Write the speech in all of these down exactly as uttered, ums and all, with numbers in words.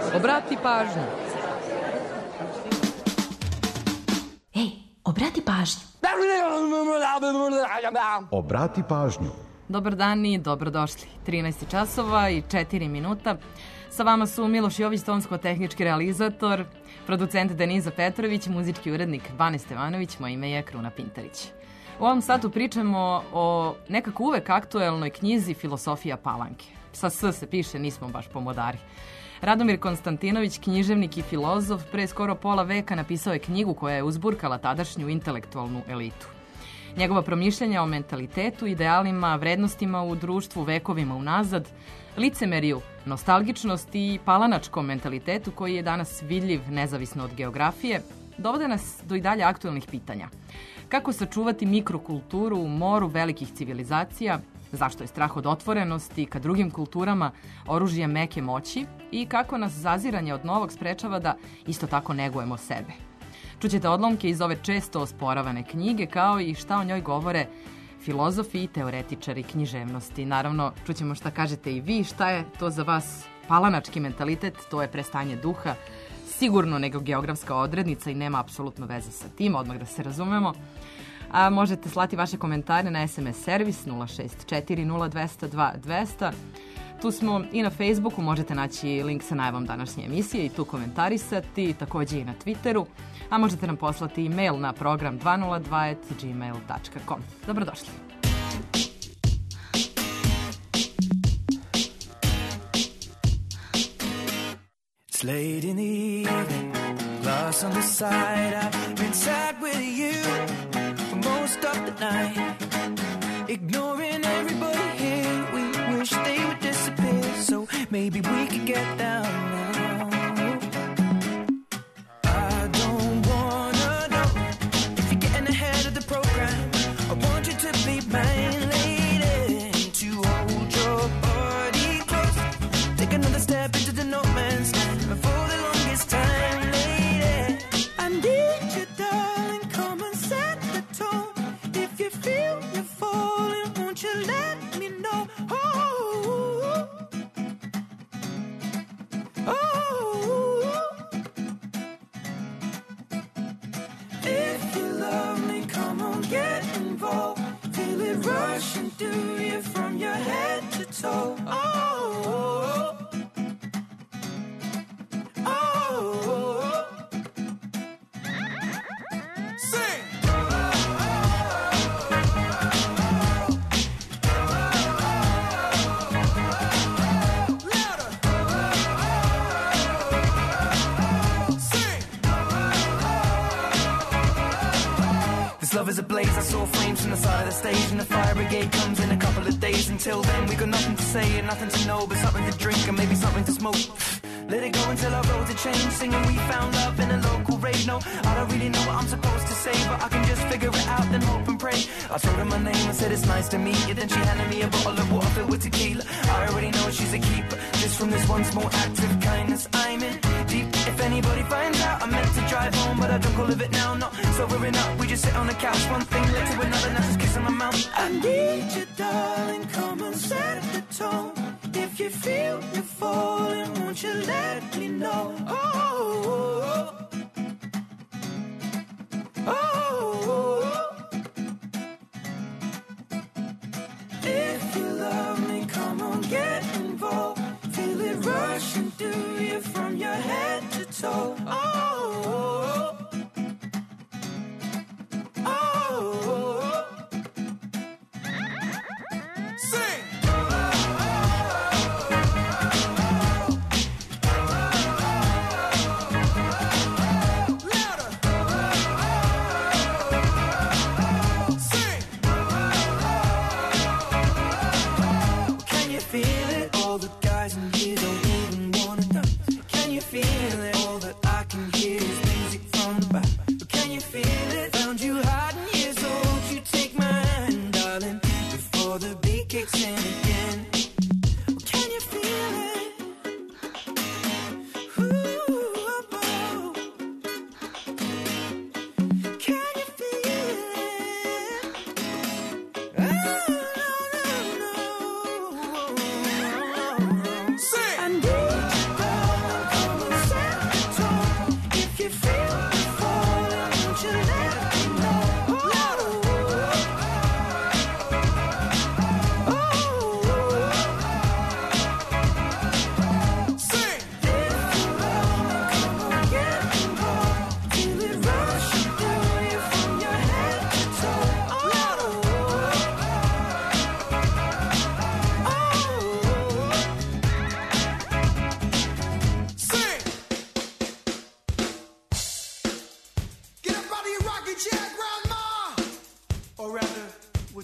Obrati pažnju. Ej, obrati pažnju. Obrati pažnju. Dobar dan i dobrodošli. trinaest časova i četiri minuta. Sa vama su Miloš Jović, tonsko-tehnički realizator, producent Deniza Petrović, muzički urednik Bane Stevanović, moje ime je Kruna Pintarić. U ovom satu pričamo o nekako uvek aktuelnoj knjizi Filosofija Palanke. Sa S se piše, nismo baš pomodari. Radomir Konstantinović, književnik i filozof, pre skoro pola veka napisao je knjigu koja je uzburkala tadašnju intelektualnu elitu. Njegova promišljanja o mentalitetu, idealima, vrednostima u društvu vekovima unazad, licemeriju, nostalgičnosti i palanačkom mentalitetu koji je danas vidljiv nezavisno od geografije, dovode nas do i dalje aktuelnih pitanja. Kako sačuvati mikrokulturu u moru velikih civilizacija, zašto je strah od otvorenosti ka drugim kulturama oružje meke moći i kako nas zaziranje od novog sprečava da isto tako negujemo sebe. Čućete odlomke iz ove često osporavane knjige, kao i šta o njoj govore filozofi i teoretičari književnosti. Naravno, čućemo šta kažete i vi, šta je to za vas palanački mentalitet, to je prestanje duha, sigurno nego geografska odrednica i nema apsolutno veze sa tim, odmah da se razumemo. A možete slati vaše komentare na es em es servis nula šest četiri nula dva zero dva dva zero zero. Tu smo i na Facebooku, možete naći link sa najavom današnje emisije i tu komentarisati, takođe i na Twitteru, a možete nam poslati e-mail na program dva nula dva at gmail dot com. Dobrodošli. It's late in the evening, lost on the side. I've been sad with you for most of the night, ignoring everybody here. We wish they would disappear, so maybe we could get down now. I don't wanna know if you're getting ahead of the program. I want you to be mine, lady, to hold your body close. Take another step into the no man's land. For the longest time, lady, I need you, darling. Come and set the tone. If you feel you're falling, won't you let me know? Oh, oh. If you love me, come on, get involved. Feel it rushing through you from your head to toe. Oh, oh. Sing! Love is ablaze, I saw flames from the side of the stage, and the fire brigade comes in a couple of days. Until then we got nothing to say and nothing to know, but something to drink and maybe something to smoke. Let it go until our roads are changed, singing we found love in a local rave. No, I don't really know what I'm supposed to say, but I can just figure it out, then hope and pray. I told her my name and said it's nice to meet you, then she handed me a bottle of water filled with tequila. I already know she's a keeper, just from this one small act of kindness I'm in deep. If anybody finds out, I meant to drive home, but I don't call of it now, no. Sobering up, we just sit on the couch, one thing led to another, now just kissing my mouth. I need you, darling, come and set the tone. If you feel you're falling, won't you let me know? Oh, oh, oh. If you love me, come on, get involved. Feel it rushing through you from your head to toe. Oh, oh, oh. Sing! Feel it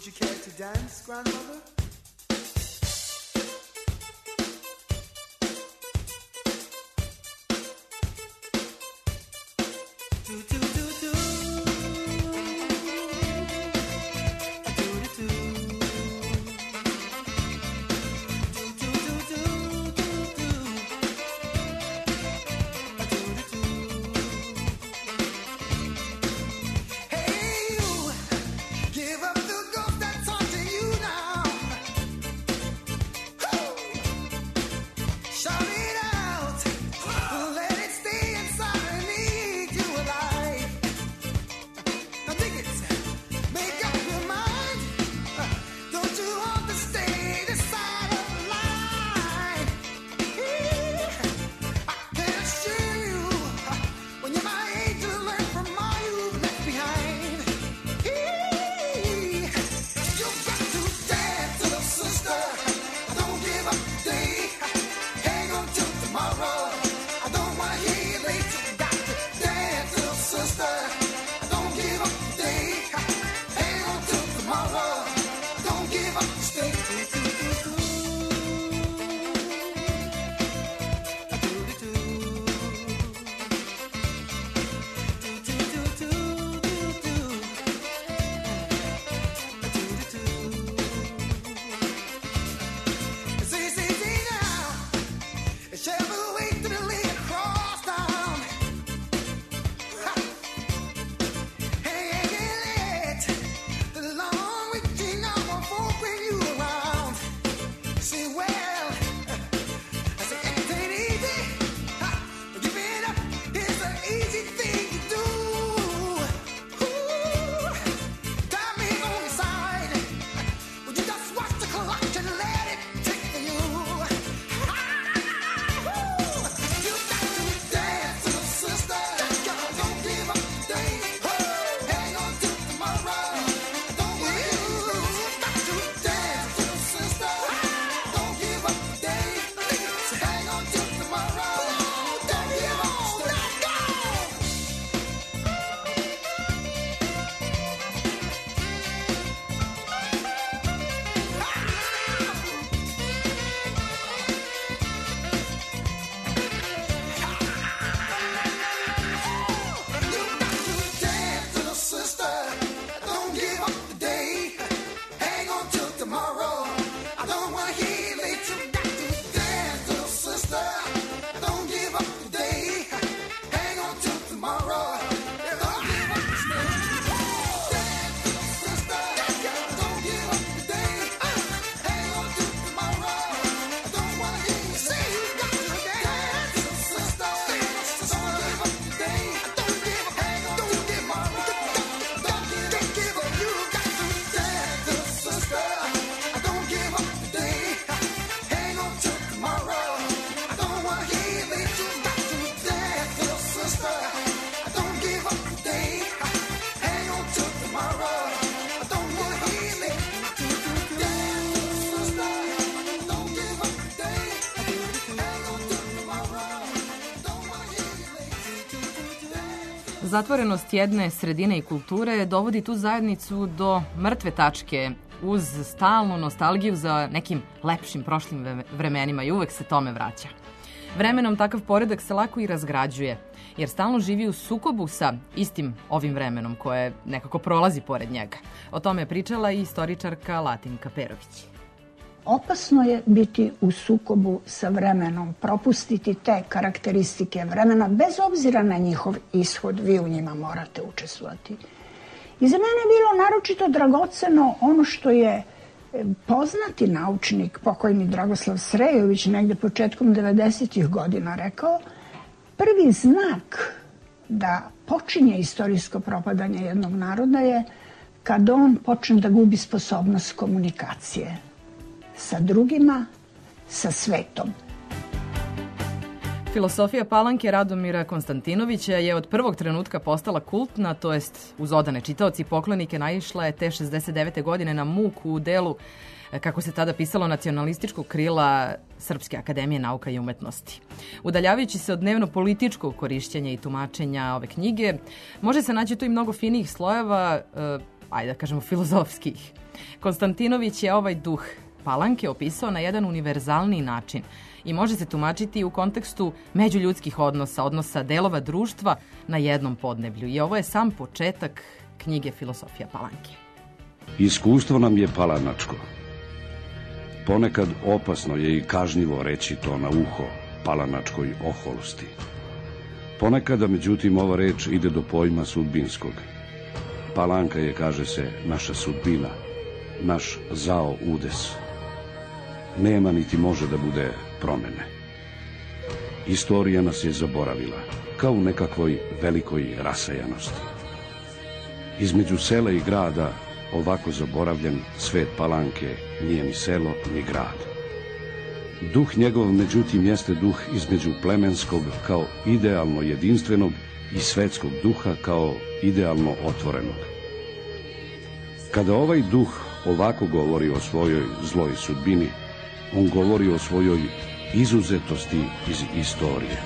you care to dance, grandmother? Do, do, do, do. Zatvorenost jedne sredine i kulture dovodi tu zajednicu do mrtve tačke uz stalnu nostalgiju za nekim lepšim prošlim vremenima i uvek se tome vraća. Vremenom takav poredak se lako i razgrađuje, jer stalno živi u sukobu sa istim ovim vremenom koje nekako prolazi pored njega. O tome je pričala i istoričarka Latinka Perović. Opasno je biti u sukobu sa vremenom, propustiti te karakteristike vremena, bez obzira na njihov ishod, vi u njima morate učestvovati. I za mene je bilo naročito dragoceno ono što je poznati naučnik, pokojni Dragoslav Srejović, negde početkom devedesetih godina rekao, prvi znak da počinje istorijsko propadanje jednog naroda je kad on počne da gubi sposobnost komunikacije sa drugima, sa svetom. Filosofija Palanke Radomira Konstantinovića je od prvog trenutka postala kultna, to jest uz odane čitaoci i poklonike naišla je te šezdeset devete godine na muku u delu, kako se tada pisalo, nacionalističkog krila Srpske akademije nauka i umetnosti. Udaljavajući se od dnevno političkog korišćenja i tumačenja ove knjige, može se naći tu i mnogo finijih slojeva, ajde da kažemo filozofskih. Konstantinović je ovaj duh Palanke opisao na jedan univerzalni način i može se tumačiti u kontekstu međuljudskih odnosa, odnosa delova društva na jednom podneblju. I ovo je sam početak knjige Filosofija Palanke. Iskustvo nam je palanačko. Ponekad opasno je i kažnjivo reći to na uho palanačkoj oholosti. Ponekada, međutim, ova reč ide do pojma sudbinskog. Palanka je, kaže se, naša sudbina, naš zao udes. Nema niti može da bude promene. Istorija nas je zaboravila, kao u nekakvoj velikoj rasajanosti. Između sela i grada, ovako zaboravljen, svet Palanke nije ni selo, ni grad. Duh njegov, međutim, jeste duh između plemenskog kao idealno jedinstvenog i svetskog duha kao idealno otvorenog. Kada ovaj duh ovako govori o svojoj zloj sudbini, on govori o svojoj izuzetosti iz istorije.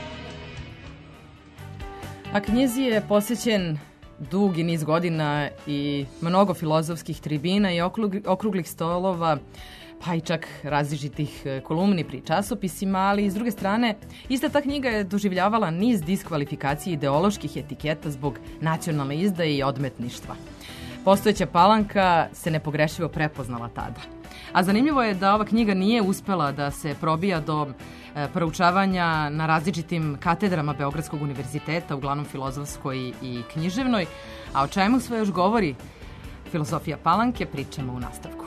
A knjizi je posvećen dugi niz godina i mnogo filozofskih tribina i okruglih stolova, pa i čak različitih kolumni pri časopisima, ali s druge strane, ista ta knjiga je doživljavala niz diskvalifikacija ideoloških etiketa zbog nacionalne izdaje i odmetništva. Postojeća Palanka se nepogrešivo prepoznala tada. A zanimljivo je da ova knjiga nije uspela da se probija do e, proučavanja na različitim katedrama Beogradskog univerziteta, uglavnom filozofskoj i književnoj, a o čemu sve još govori Filosofija Palanke pričamo u nastavku.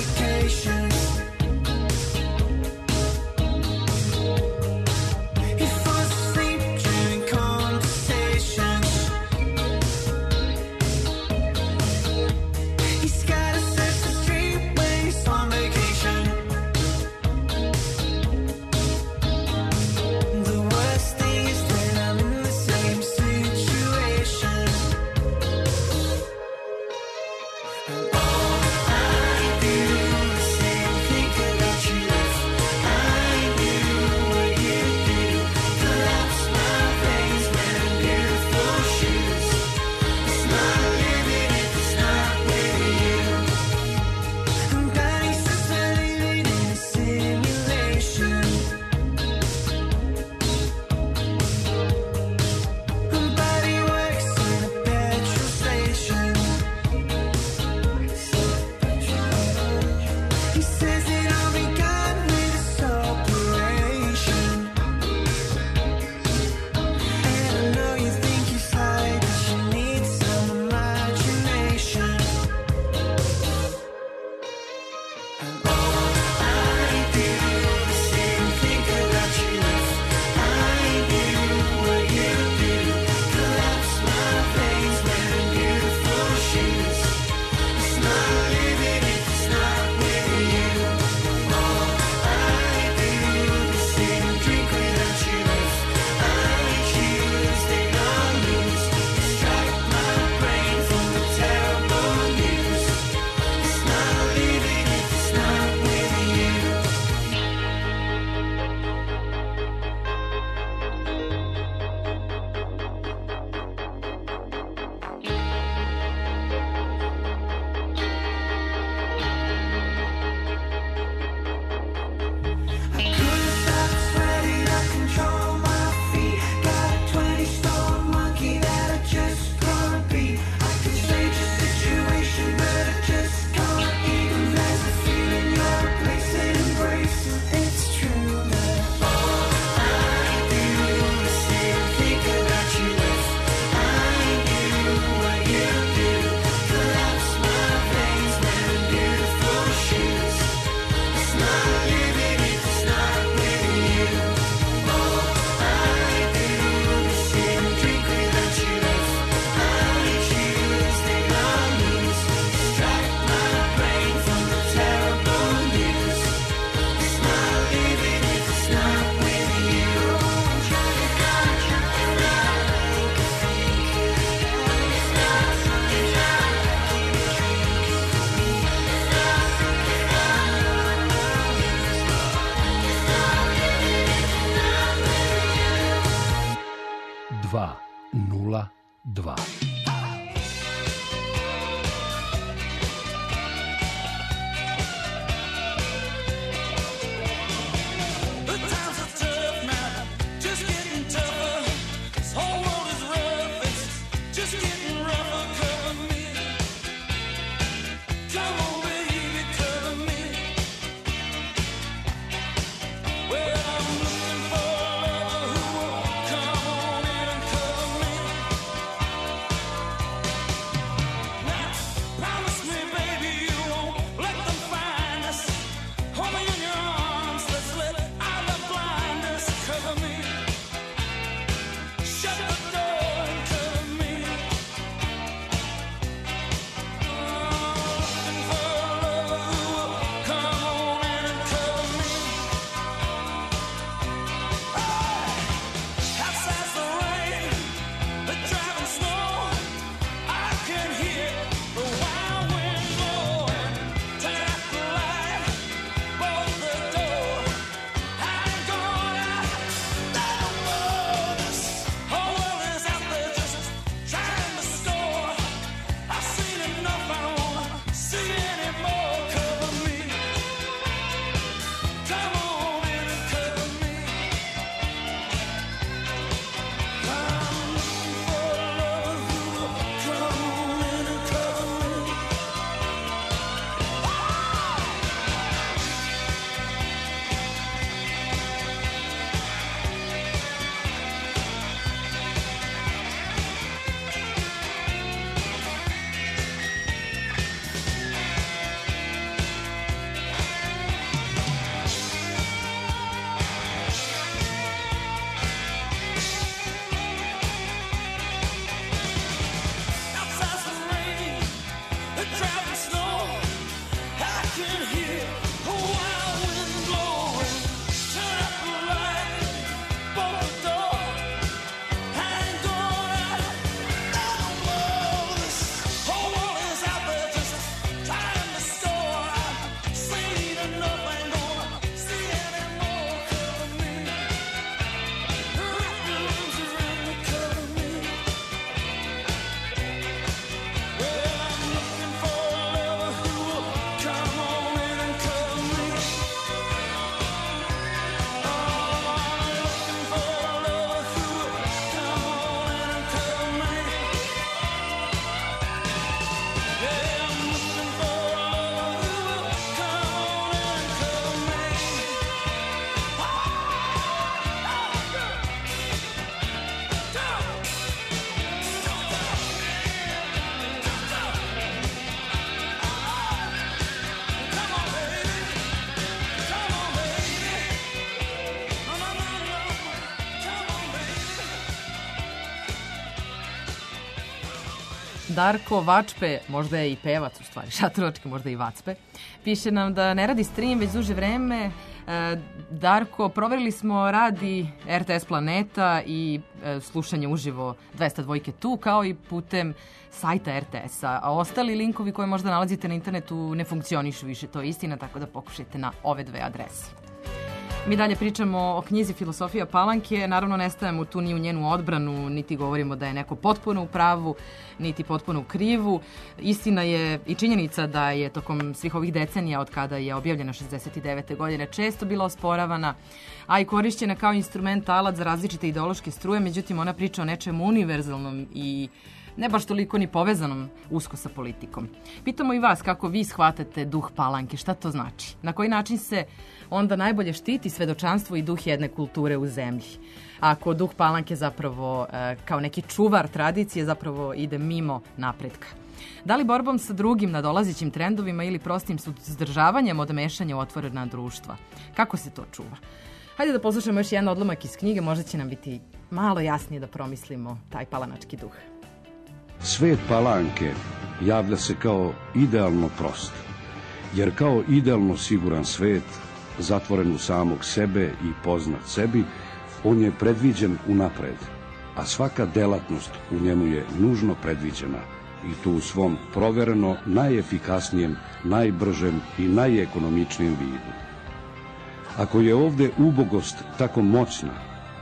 If dva. Darko Vačpe, možda je i pevac u stvari, šatorovački, možda i Vacpe, piše nam da ne radi stream već duže vreme. Darko, proverili smo radi er te es Planeta i slušanje uživo dvesta dva tu, kao i putem sajta er te es-a. A ostali linkovi koje možda nalazite na internetu ne funkcionišu više, to je istina, tako da pokušajte na ove dve adrese. Mi dalje pričamo o knjizi Filosofija Palanke, naravno ne stajemo tu ni u njenu odbranu, niti govorimo da je neko potpuno u pravu, niti potpuno u krivu. Istina je i činjenica da je tokom svih ovih decenija od kada je objavljena šezdeset devete godine često bila osporavana, a i korišćena kao instrument, alat za različite ideološke struje, međutim ona priča o nečemu univerzalnom i ne baš toliko ni povezanom usko sa politikom. Pitamo i vas kako vi shvatate duh Palanke, šta to znači? Na koji način se onda najbolje štiti svedočanstvo i duh jedne kulture u zemlji? Ako duh Palanke zapravo e, kao neki čuvar tradicije zapravo ide mimo napretka. Da li borbom sa drugim nadolazećim trendovima ili prostim suzdržavanjem od mešanja u otvorena društva? Kako se to čuva? Hajde da poslušamo još jedan odlomak iz knjige, možda će nam biti malo jasnije da promislimo taj palanački duh. Svet Palanke javlja se kao idealno prost, jer kao idealno siguran svet, zatvoren u samog sebe i poznat sebi, on je predviđen unapred, a svaka delatnost u njemu je nužno predviđena i to u svom provereno najefikasnijem, najbržem i najekonomičnijem vidu. Ako je ovde ubogost tako moćna,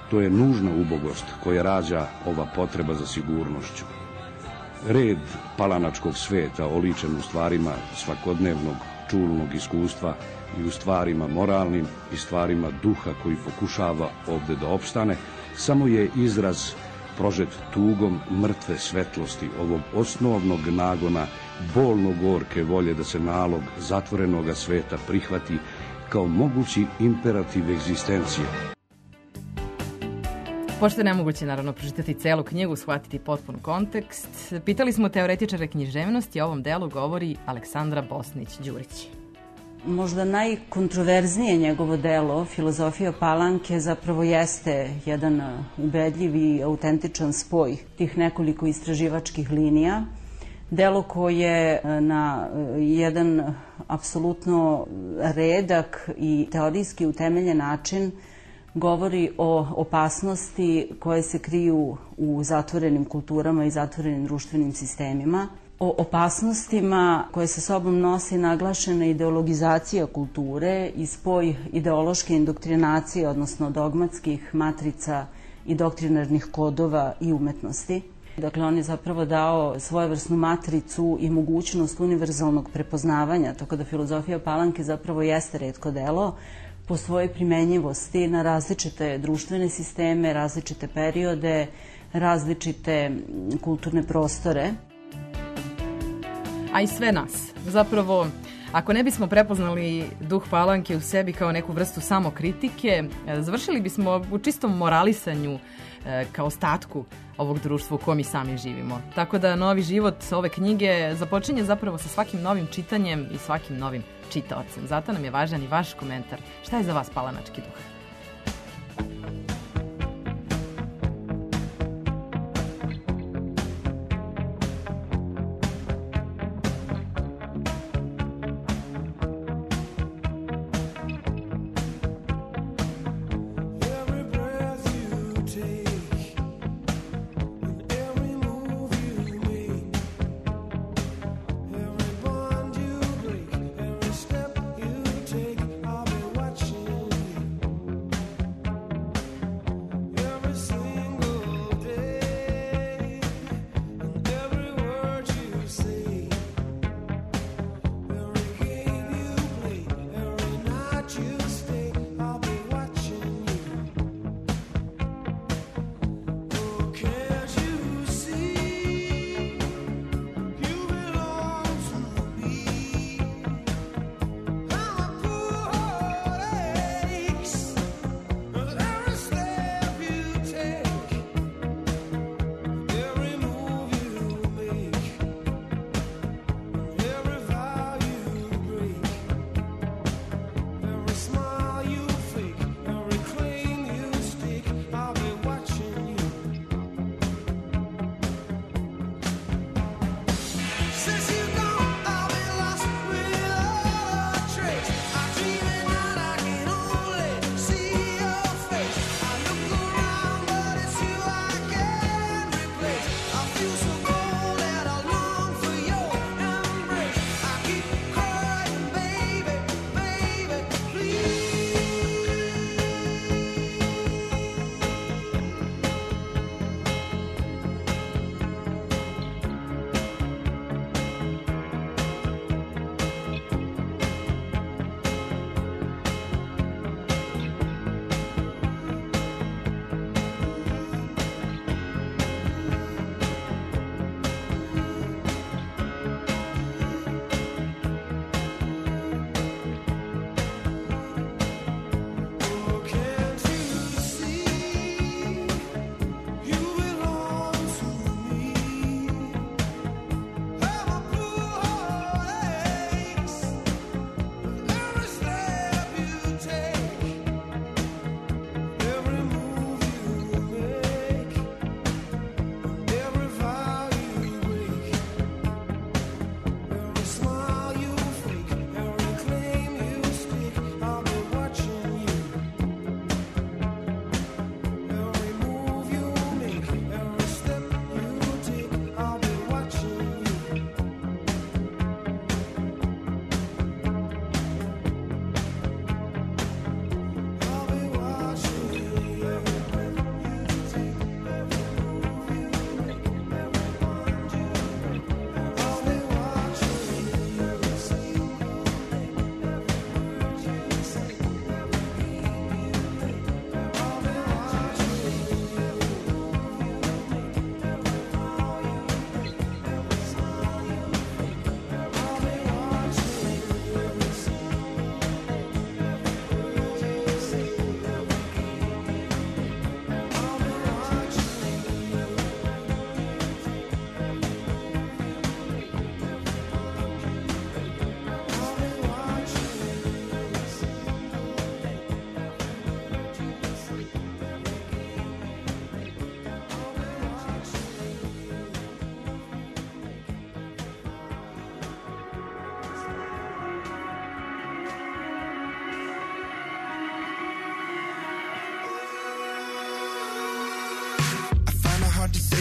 To je nužna ubogost koja rađa ova potreba za sigurnošću. Red palanačkog sveta oličen u stvarima svakodnevnog čulnog iskustva i u stvarima moralnim i stvarima duha koji pokušava ovde da opstane, samo je izraz prožet tugom mrtve svetlosti ovog osnovnog nagona bolno gorke volje da se nalog zatvorenoga sveta prihvati kao mogući imperativ egzistencije. Pošto je nemoguće, naravno, pročitati celu knjigu, shvatiti potpun kontekst, pitali smo teoretičare književnosti, o ovom delu govori Aleksandra Bosnić-Đurić. Možda najkontroverznije njegovo delo, Filozofija Palanke, zapravo jeste jedan ubedljiv i autentičan spoj tih nekoliko istraživačkih linija. Delo koje na jedan apsolutno redak i teorijski utemeljen način govori o opasnosti koje se kriju u zatvorenim kulturama i zatvorenim društvenim sistemima, o opasnostima koje sa sobom nosi naglašena ideologizacija kulture i spoj ideološke indoktrinacije, odnosno dogmatskih matrica i doktrinarnih kodova i umetnosti. Dakle, on je zapravo dao svojevrsnu matricu i mogućnost univerzalnog prepoznavanja, tako da Filozofija Palanke zapravo jeste retko delo po svojoj primenjivosti na različite društvene sisteme, različite periode, različite kulturne prostore. A i sve nas. Zapravo, ako ne bismo prepoznali duh Palanke u sebi kao neku vrstu samokritike, završili bismo u čistom moralisanju kao ostatku ovog društva u kojem i sami živimo. Tako da novi život ove knjige započinje zapravo sa svakim novim čitanjem i svakim novim čitaocem. Zato nam je važan i vaš komentar. Šta je za vas palanački duh?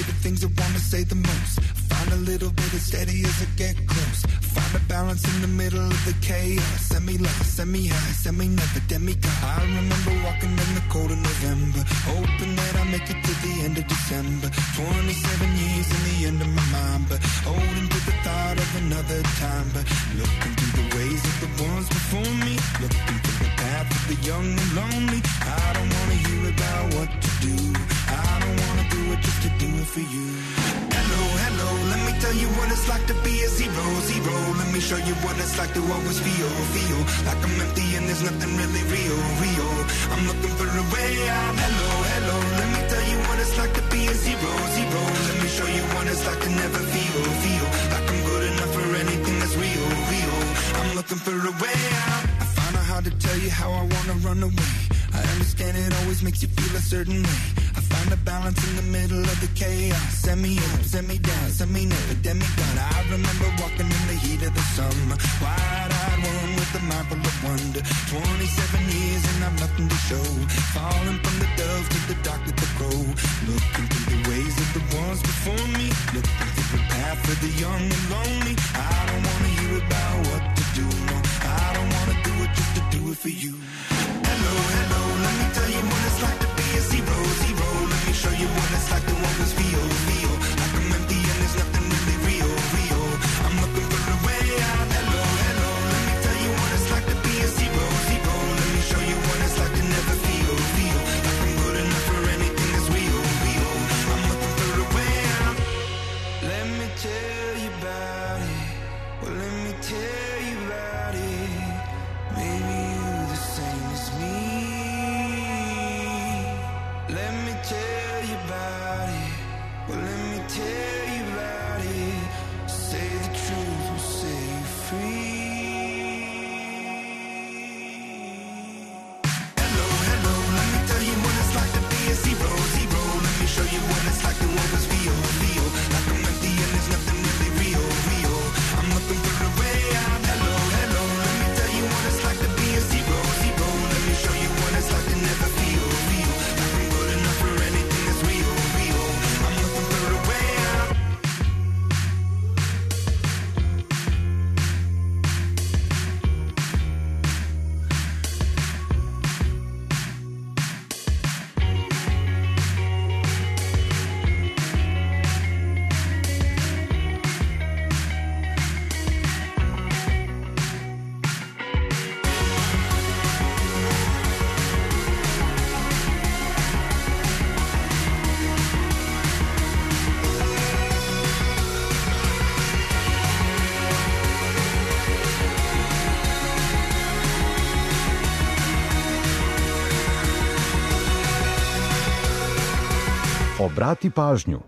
the things I wanna say the most. Find a little bit of steady as I get close. Find a balance in the middle of the chaos. Semi-low, semi-high, semi-never, demigod. I remember walking in the cold of November, hoping that I make it to the end of December. Twenty-seven years in the end of my mind, but holding to the thought of another time. But looking through the ways of the ones before me, looking through the path of the young and lonely. I don't wanna hear about what to do. I don't wanna do it just to do it for you. Hello, hello, let me tell you what it's like to be a zero, zero. Let me show you what it's like to always feel, feel like I'm empty and there's nothing really real, real. I'm looking for a way out. Hello, hello, let me tell you what it's like to be a zero, zero. Let me show you what it's like to never feel, feel like I'm good enough for anything that's real, real. I'm looking for a way out. I find it hard to tell you how I wanna run away. I understand it always makes you feel a certain way. I find a balance in the middle of the chaos. Send me up, send me down, send me never, demigod. I remember walking in the heat of the summer, wide-eyed one with a mind full of wonder. Twenty-seven years and I've nothing to show. Falling from the dove to the dark with the crow. Looking through the ways of the ones before me, looking through the path for the young and lonely. I don't wanna hear about what to do, no. I don't wanna do it just to do it for you. Hello, hello, let me tell you what it's like to be a zero, zero. Let me show you what it's like to always feel, feel like I'm empty and there's nothing really real, real. I'm looking for a way out. Hello, hello, let me tell you what it's like to be a zero, zero. Let me show you what it's like to never feel, feel like I'm good enough for anything that's real, real. I'm looking for a way out. Let me tell you about it. Well, let me tell you about it. Maybe you the same as me. Let me tell you about it. Well, let me tell you about it. Say the truth will set you free. Hello, hello, let me tell you what it's like to be a zero, zero. Let me show you what it's like to always feel, feel like I'm empty and there's nothing really real, real. I'm looking for a way out. Hello, hello, let me tell you what it's like to be a zero, zero. Let me show you what it's like to never feel, feel like I'm good enough for anything that's real, real. I'm looking for a way out. Obrati pažnju.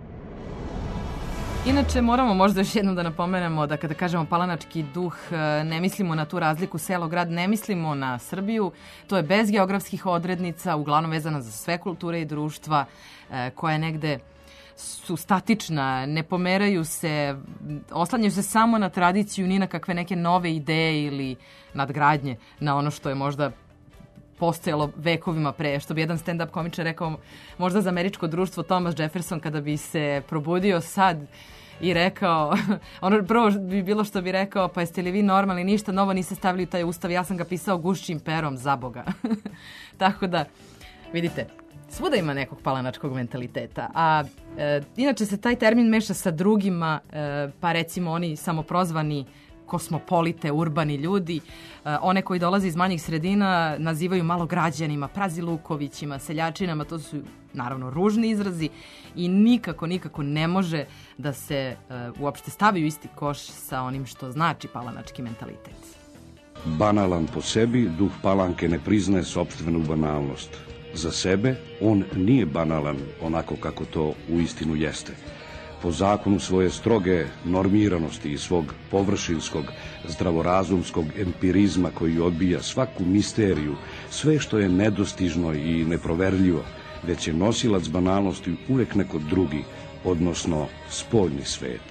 Inače, moramo možda još jednom da napomenemo da kada kažemo palanački duh, ne mislimo na tu razliku selo-grad, ne mislimo na Srbiju. To je bez geografskih odrednica, uglavnom vezana za sve kulture i društva, koja je negde su statična, ne pomeraju se, oslanjaju se samo na tradiciju, ni na kakve neke nove ideje ili nadgradnje na ono što je možda postojalo vekovima pre. Što bi jedan stand-up komičar rekao, možda za američko društvo Thomas Jefferson kada bi se probudio sad i rekao, ono prvo bi bilo što bi rekao, pa jeste li vi normalni, ništa novo niste stavili u taj ustav, ja sam ga pisao gušćim perom, za Boga. Tako da, vidite, svuda ima nekog palanačkog mentaliteta. A e, inače se taj termin meša sa drugima, e, pa recimo oni samoprozvani kosmopolite, urbani ljudi, e, one koji dolaze iz manjih sredina nazivaju malograđanima, prazilukovićima, seljačinama, to su naravno ružni izrazi i nikako, nikako ne može da se e, uopšte stavi u isti koš sa onim što znači palanački mentalitet. Banalan po sebi, duh Palanke ne priznaje sopstvenu banalnost. Za sebe on nije banalan onako kako to uistinu jeste. Po zakonu svoje stroge normiranosti i svog površinskog, zdravorazumskog empirizma koji odbija svaku misteriju, sve što je nedostižno i neproverljivo, već je nosilac banalnosti uvek neko drugi, odnosno spoljni svet.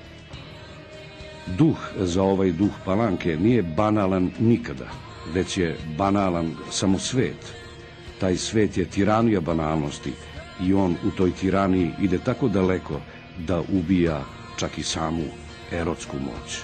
Duh za ovaj duh Palanke nije banalan nikada, već je banalan samo svet. Taj svet je tiranija banalnosti i on u toj tiraniji ide tako daleko da ubija čak i samu erotsku moć.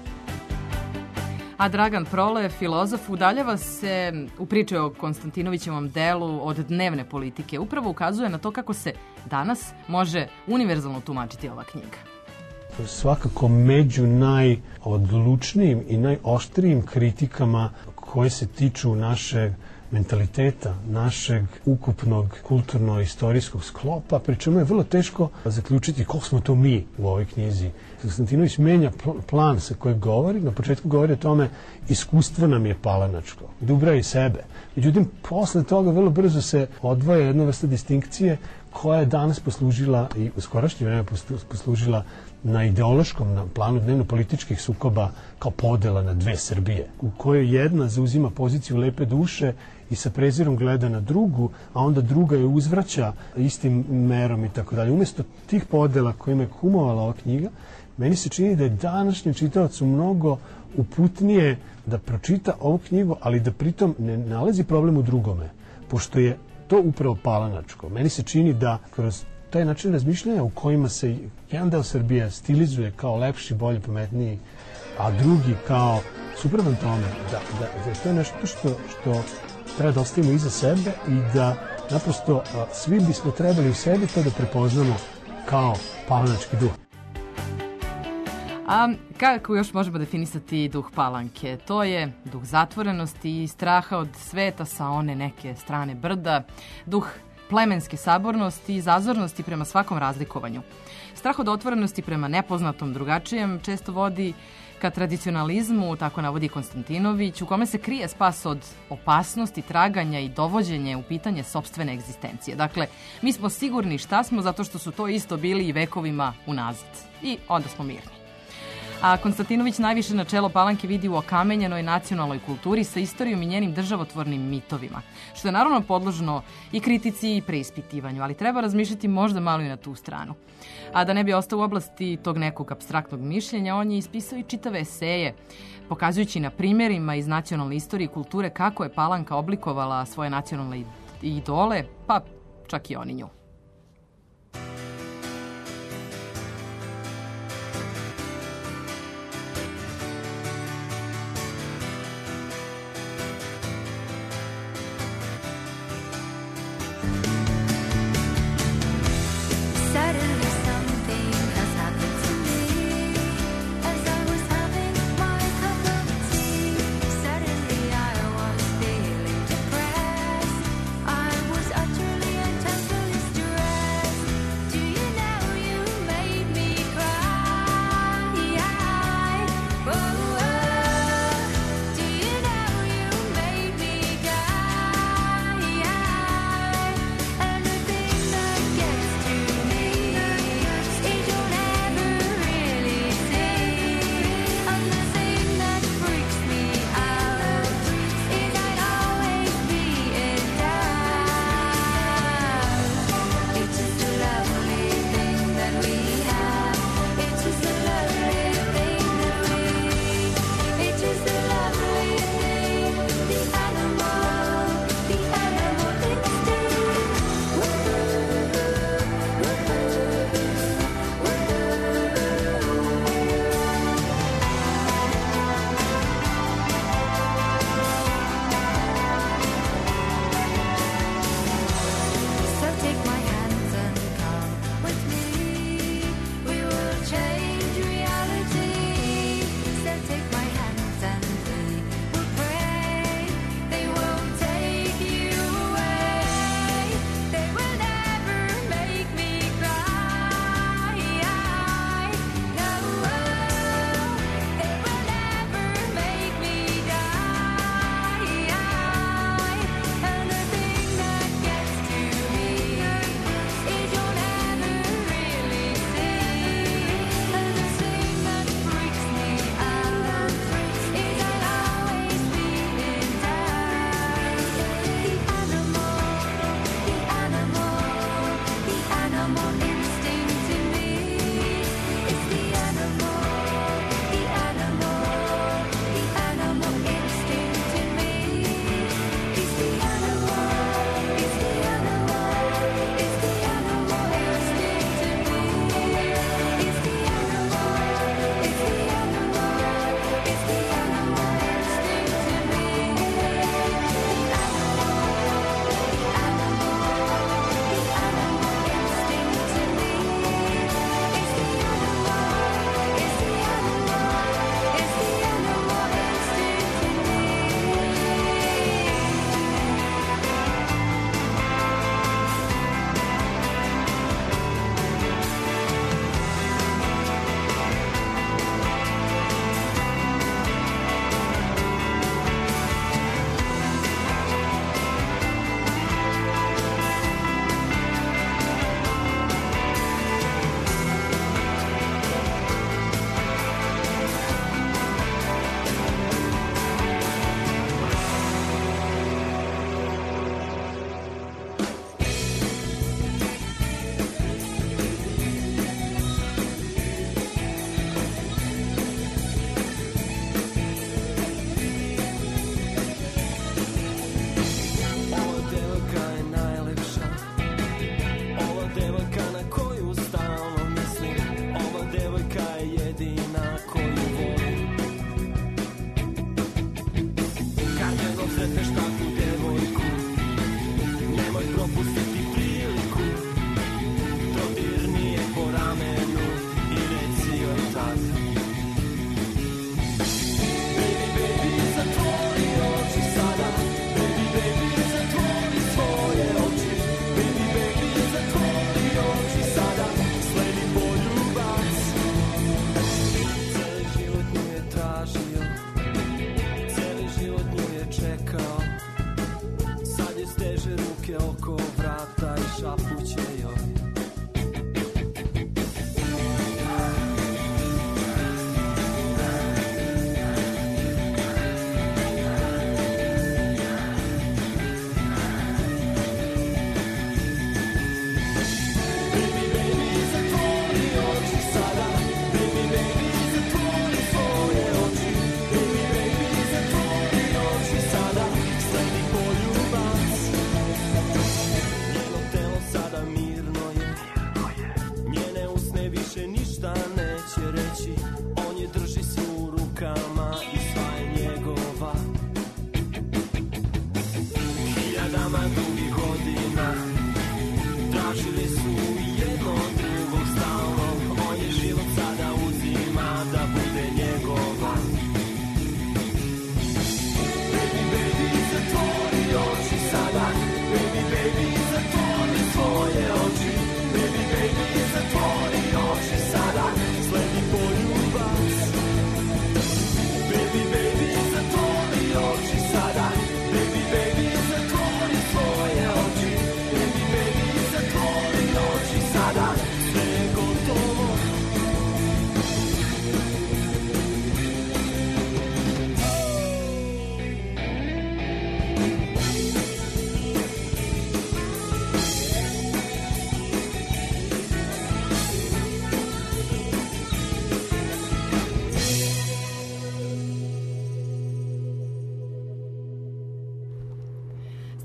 A Dragan Prole, filozof, udaljava se u priči o Konstantinovićevom delu od dnevne politike. Upravo ukazuje na to kako se danas može univerzalno tumačiti ova knjiga. Svakako među najodlučnijim i najoštrijim kritikama koje se tiču našeg mentaliteta, našeg ukupnog kulturno-istorijskog sklopa, pri čemu je vrlo teško zaključiti koliko smo to mi u ovoj knjizi. Konstantinović menja plan sa kojeg govori, na početku govori o tome iskustvo nam je palanačko, Dubra i sebe. Međutim, posle toga vrlo brzo se odvaja jedna vrsta distinkcije koja je danas poslužila i u skorašnje vreme poslužila na ideološkom na planu dnevno-političkih sukoba kao podela na dve Srbije, u kojoj jedna zauzima poziciju lepe duše i sa prezirom gleda na drugu, a onda druga je uzvraća istim merom i tako dalje. Umesto tih podela kojima je kumovala ova knjiga, meni se čini da je današnjem čitalacu mnogo uputnije da pročita ovu knjigu, ali da pritom ne nalazi problem u drugome, pošto je to upravo palanačko. Meni se čini da kroz taj način razmišljanja u kojima se jedan deo Srbije stilizuje kao lepši, bolji, pametniji, a drugi kao suprotan tome, da, da, da to je nešto što, što treba da ostavimo iza sebe i da naprosto a, svi bismo trebali u sebi to da prepoznamo kao palanački duh. A kako još možemo definisati duh Palanke? To je duh zatvorenosti i straha od sveta sa one neke strane brda, duh plemenske sabornosti i zazornosti prema svakom razlikovanju. Strah od otvorenosti prema nepoznatom, drugačijem često vodi ka tradicionalizmu, tako navodi Konstantinović, u kome se krije spas od opasnosti, traganja i dovođenje u pitanje sopstvene egzistencije. Dakle, mi smo sigurni šta smo zato što su to isto bili i vekovima unazad. I onda smo mirni. A Konstantinović najviše načelo Palanke vidi u okamenjenoj nacionalnoj kulturi sa istorijom i njenim državotvornim mitovima, što je naravno podložno i kritici i preispitivanju, ali treba razmišljati možda malo i na tu stranu. A da ne bi ostao u oblasti tog nekog apstraktnog mišljenja, on je ispisao i čitave eseje, pokazujući na primjerima iz nacionalne istorije i kulture kako je Palanka oblikovala svoje nacionalne idole, pa čak i oni nju. Utterly and totally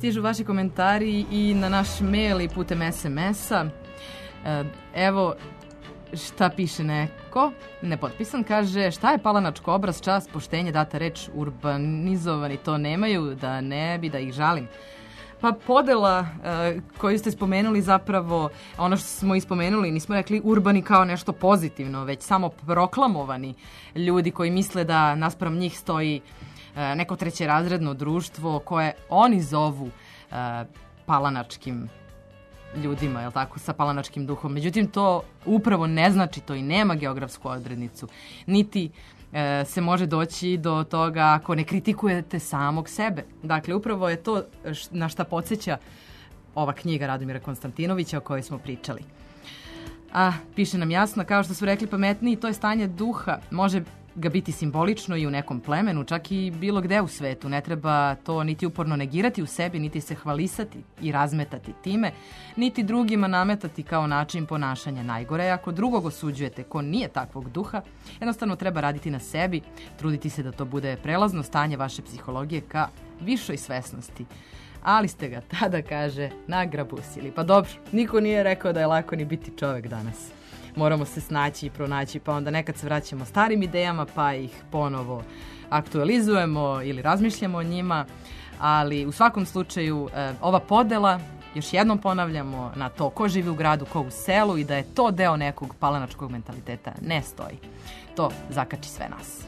stižu vaši komentari i na naš mail i putem es em es-a. Evo šta piše neko, nepotpisan, kaže šta je palanačko obraz, čast, poštenje, data reč, urbanizovani to nemaju, da ne bi da ih žalim. Pa podela uh, koju ste spomenuli zapravo, ono što smo ispomenuli, nismo rekli urbani kao nešto pozitivno, već samo proklamovani ljudi koji misle da naspram njih stoji uh, neko trećerazredno društvo koje oni zovu uh, palanačkim ljudima, jel tako, sa palanačkim duhom. Međutim, to upravo ne znači to i nema geografsku odrednicu. Niti e, se može doći do toga ako ne kritikujete samog sebe. Dakle, upravo je to na šta podsjeća ova knjiga Radomira Konstantinovića o kojoj smo pričali. A, piše nam jasno, kao što su rekli pametniji, to je stanje duha. Može ga biti simbolično i u nekom plemenu, čak i bilo gde u svetu. Ne treba to niti uporno negirati u sebi, niti se hvalisati i razmetati time, niti drugima nametati kao način ponašanja. Najgore je ako drugog osuđujete ko nije takvog duha, jednostavno treba raditi na sebi, truditi se da to bude prelazno stanje vaše psihologije ka višoj svesnosti. Ali ste ga tada, kaže, nagrabusili. Pa dobro, niko nije rekao da je lako ni biti čovek danas. Moramo se snaći i pronaći, pa onda nekad se vraćamo starim idejama, pa ih ponovo aktualizujemo ili razmišljamo o njima, ali u svakom slučaju ova podela, još jednom ponavljamo, na to ko živi u gradu, ko u selu i da je to deo nekog palanačkog mentaliteta, ne stoji. To zakači sve nas.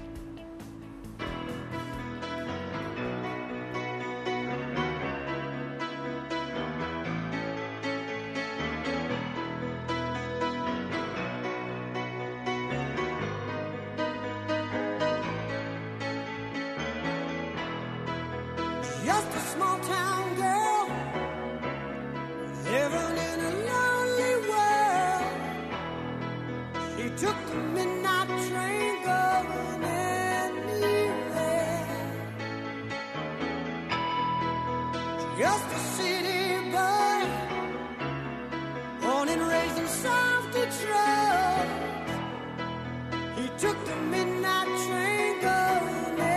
Just a small town girl living in a lonely world. She took the midnight train going anywhere. Just a city boy, born and raised in South Detroit. He took the midnight train going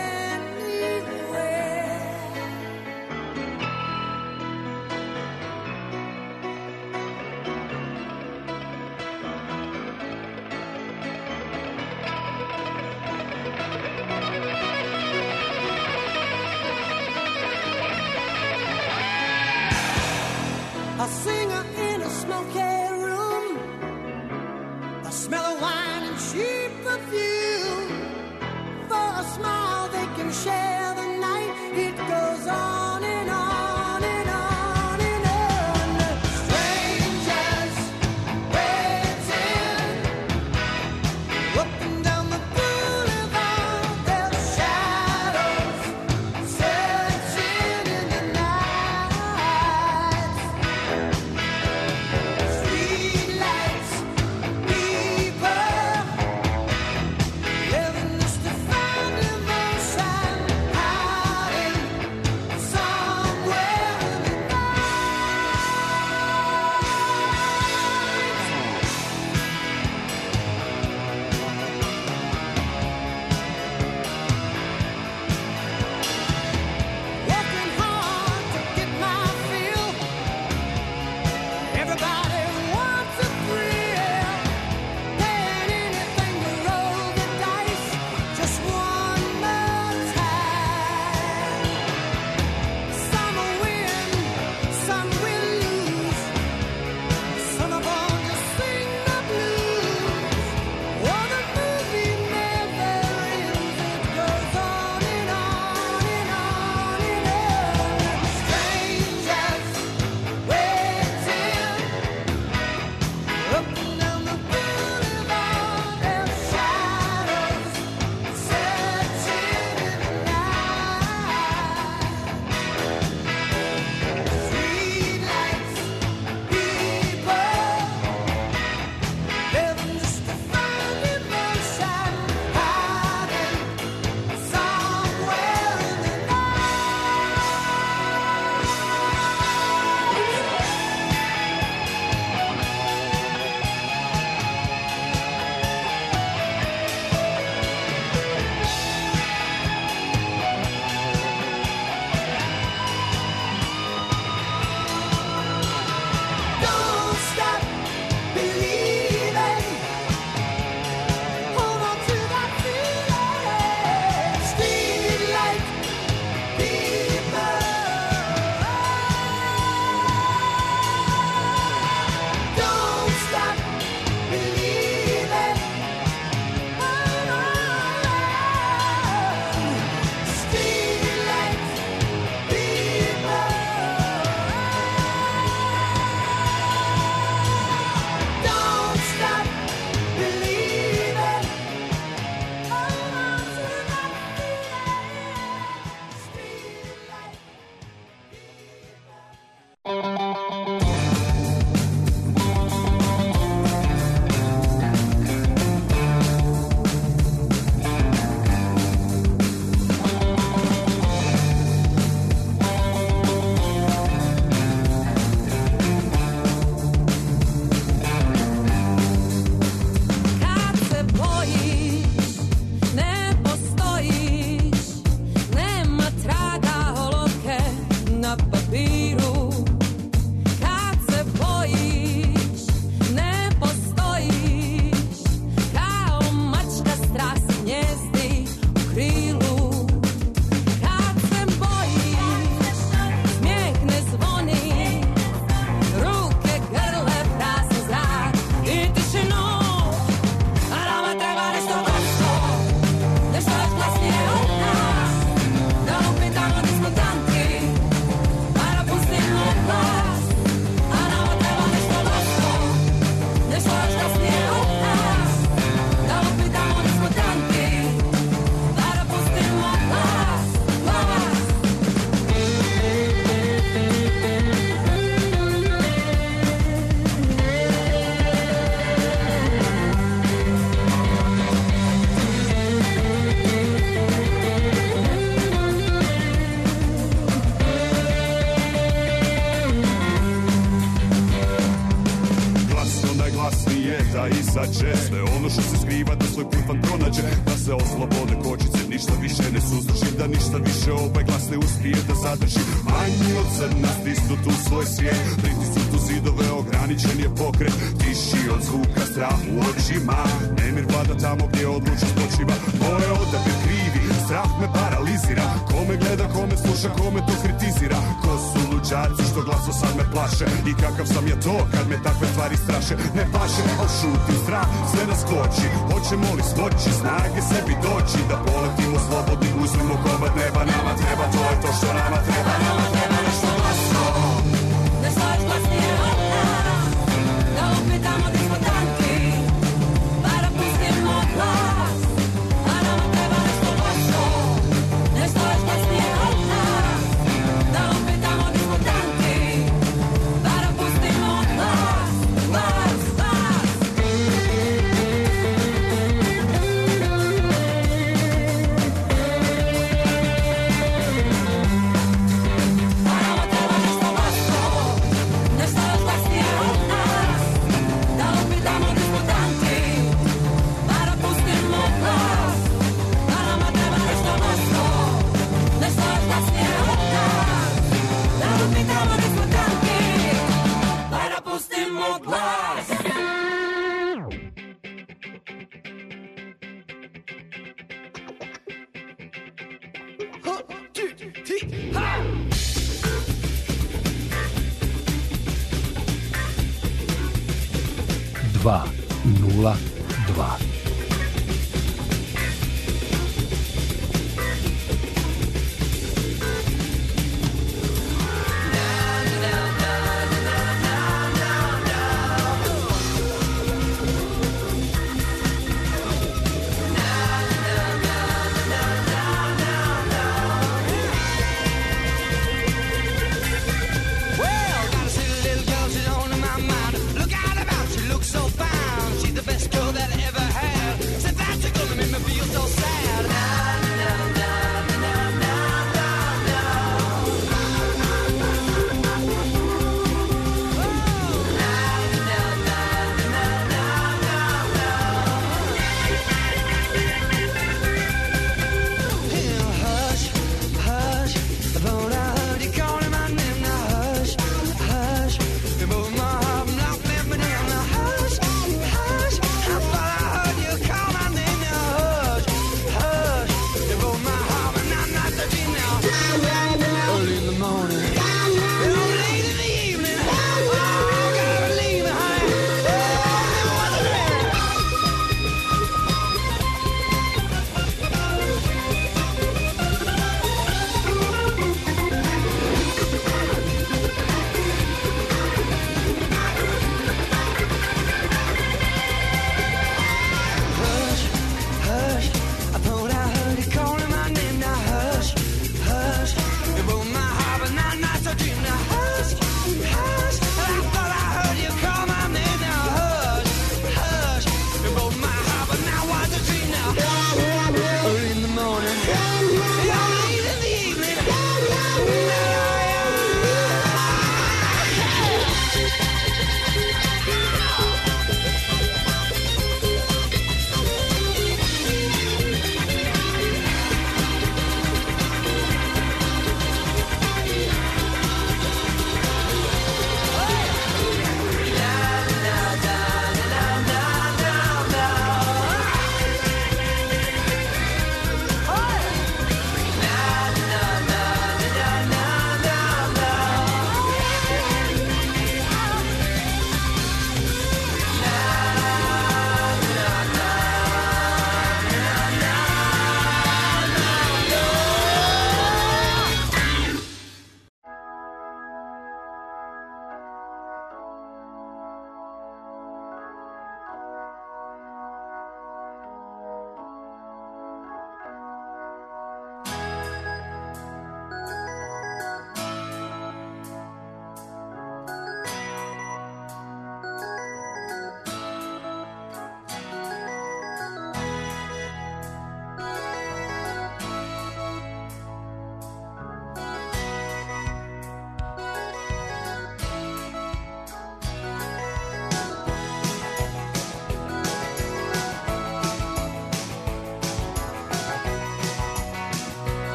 a singer in a smoky room, a smell of wine and cheap perfume. For a smile they can share the night. It goes on and on and on and on. Strangers waiting up and down the boulevard. Their shadows searching in the night. Living just to find emotion. kao slobode kočice, ništa više ne suzdržim, da ništa više ovaj glas ne uspije da zadrži. Manji od crna stisnut u svoj svijet, pritisnut u zidove, ograničen je pokret, tiši od zvuka, strah u očima, nemir vlada tamo gdje odlučnost počiva. Moje odabir krivi, strah me paralizira, kome gleda, kome sluša, kome to kritizira. Ko su luđaci što glaso sad me plaše, i kakav sam ja to kad me takve stvari straše. Ne paše, al šutim, strah sve nas koči, hoćemo li smoći snage sebi doći, da poletimo slobodni, uzmimo komad neba. Nama treba, to je to što nama treba. Nama treba nešto glasno, nešto još glasnije od nas, da upitamo gdje smo tanki, pa da pustimo glas. A nama treba nešto glasno, nešto još glasnije od nas, da upitamo gdje smo tanki, pa da pustimo glas, glas, glas. dva nula dva. So fine, she's the best girl that I ever had.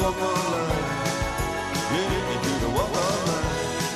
walk all night. Yeah, you do the walk all night.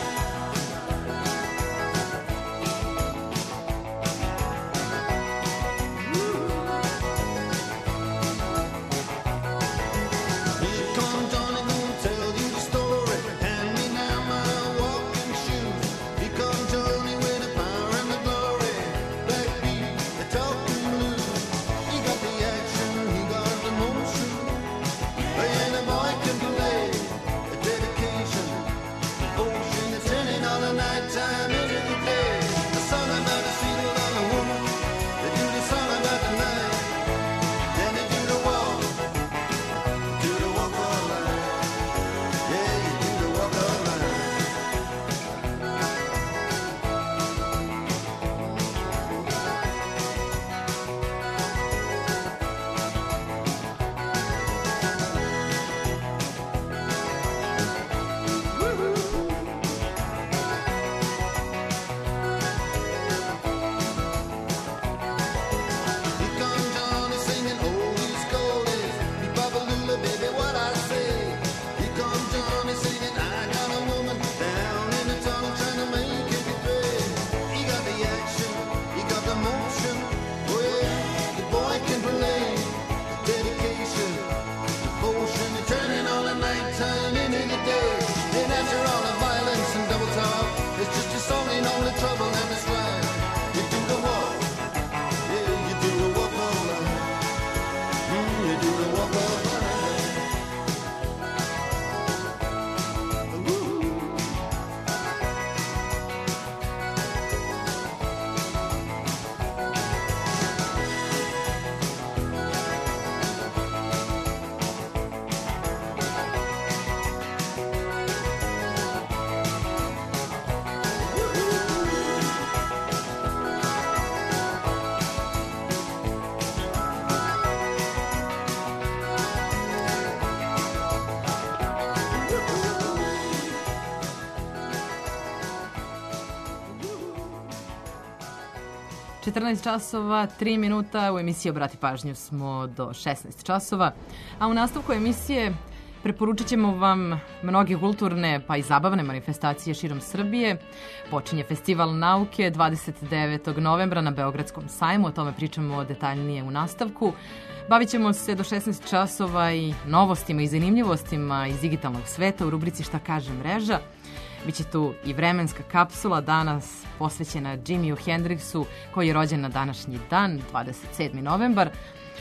četrnaest časova, tri minuta, u emisiji Obrati pažnju smo do šesnaest časova, a u nastavku emisije preporučit ćemo vam mnoge kulturne pa i zabavne manifestacije širom Srbije. Počinje Festival nauke dvadeset devetog novembra na Beogradskom sajmu, o tome pričamo detaljnije u nastavku. Bavit ćemo se do šesnaest časova i novostima i zanimljivostima iz digitalnog sveta u rubrici Šta kaže mreža. Biće tu i vremenska kapsula danas posvećena Jimiu Hendrixu koji je rođen na današnji dan, dvadeset sedmi novembar.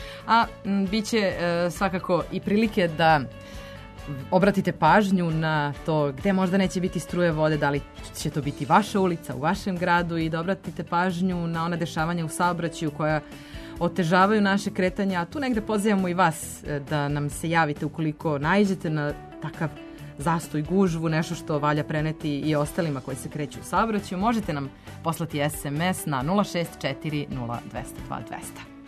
A m, biće e, svakako i prilike da obratite pažnju na to gde možda neće biti struje vode, da li će to biti vaša ulica u vašem gradu i da obratite pažnju na one dešavanja u saobraćaju koja otežavaju naše kretanje, a tu negde pozivamo i vas da nam se javite ukoliko naiđete na takav zastoj, gužvu, nešto što valja preneti i ostalima koji se kreću u saobraćaju. Možete nam poslati es em es na nula šest četiri nula dva zero dva dva zero zero.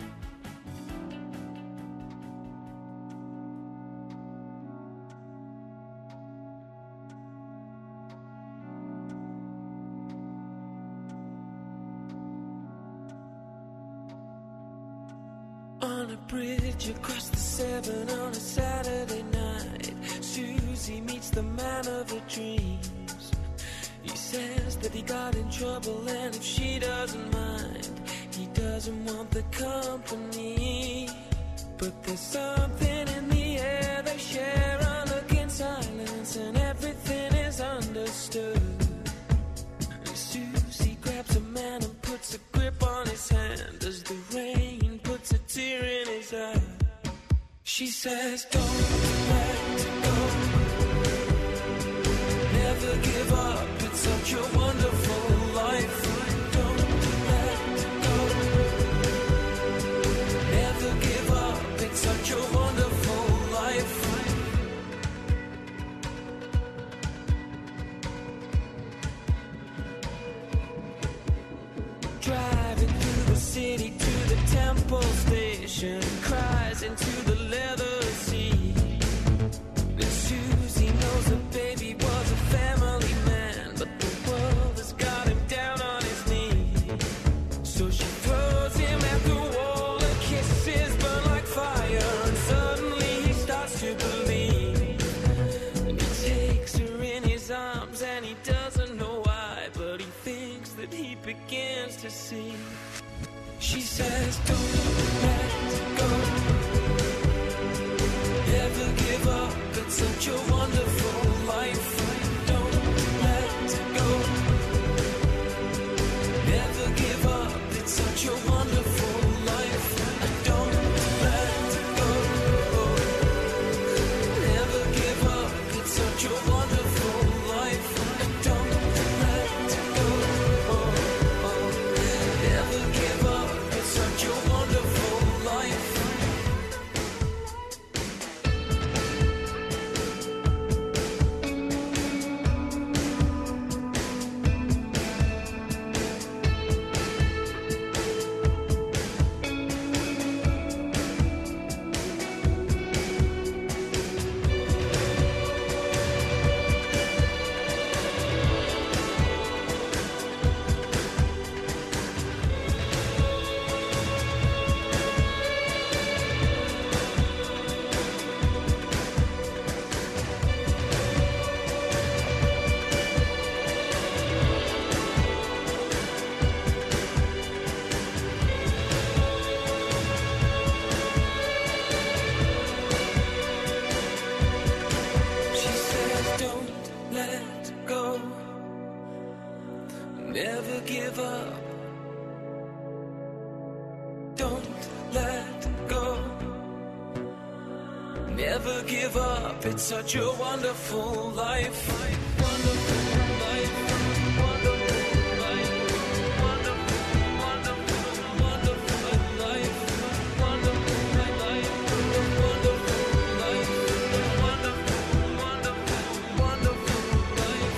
On a bridge across the Severn on a Saturday night, Susie meets the man of her dreams. He says that he got in trouble and if she doesn't mind, he doesn't want the company. But there's something in the air they share, a look in silence and everything is understood. And Susie grabs a man and puts a grip on his hand as the rain puts a tear in his eye. She says, don't let go, never give up, it's such a wonderful life. Don't let go, never give up, it's such a wonderful life. She says, don't let go. Never give up. It's such a wonderful life. Don't let go. Never give up. It's such a wonderful life. Don't let go. Never give up. It's such a wonderful life. Don't let go. Never give up. It's such a wonderful life. She says, don't let go. Never give up. Don't let go. Never give up. It's such a wonderful life. Wonderful life. Wonderful life. Wonderful, wonderful, wonderful life. Wonderful life. Wonderful life. Wonderful, wonderful, wonderful life.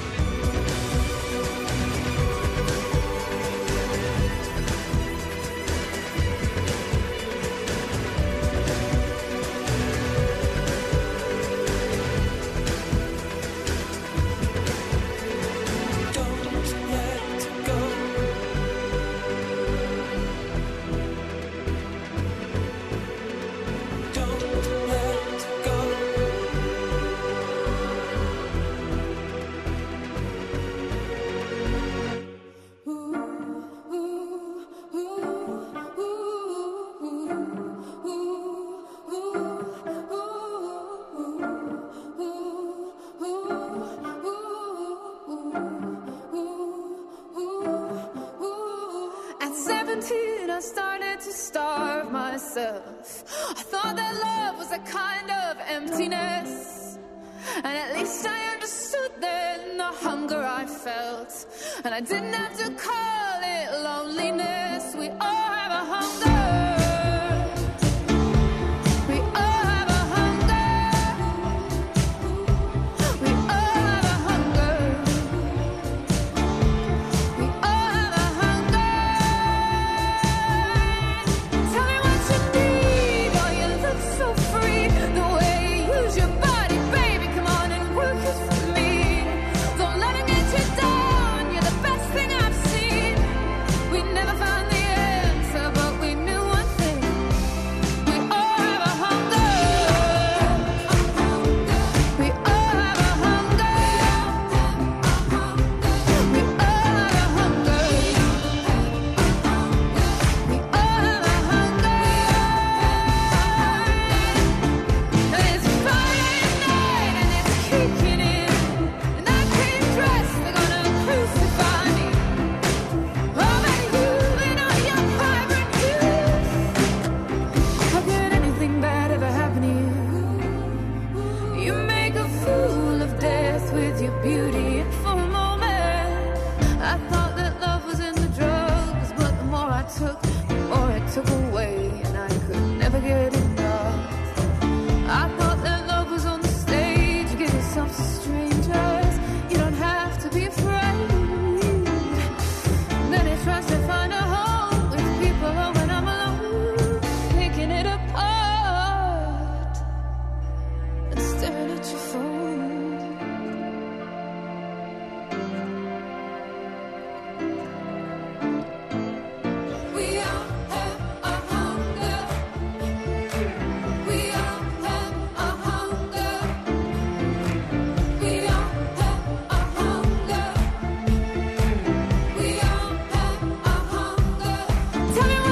Don't let go. Don't let go. At seventeen, I started to starve myself. I thought that love was a kind of emptiness. And at least I understood then the hunger I felt. And I didn't have to call it loneliness. We all have a hunger. We all have a hunger. We all have a hunger. We all have a hunger. Tell me what you need. Oh, you look so free. The way you use your body, baby. Come on and work it for me. Don't let it get you down. You're the best thing I've seen. We never found the answer, but we knew one thing. We all have a hunger. We all have a hunger. We all have a hunger. We all have a hunger. And it's Friday night and it's kicking in. And I came dressed, they're gonna crucify me. Oh, but you've been on your vibrant youth. How could anything bad ever happen to you? You make a fool of death with your beauty, and for a moment I thought that love was in the drugs, but the more I took, the more it took away, and I could never get enough. I thought that love was on the stage. You give yourself to strangers. You don't have to be afraid. Then it tries to find a home with people when I'm alone, picking it apart and staring at your phone. We all have a hunger. We all have a hunger. We all have a hunger. We all have a hunger. Tell me what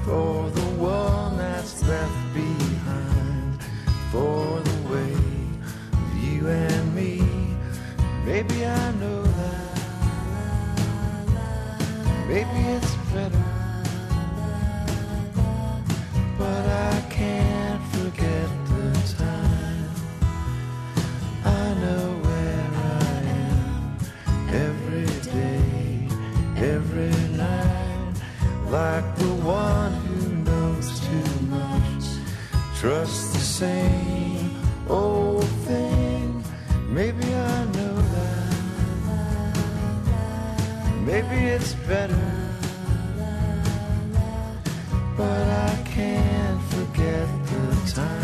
for the one that's left behind, for the way of you and me. Maybe I know that, maybe it's better, but I can't forget the time. I know where I am every day, every night, like the one who knows too much, trusts the same old thing. Maybe I know that, maybe it's better, but I can't forget the time.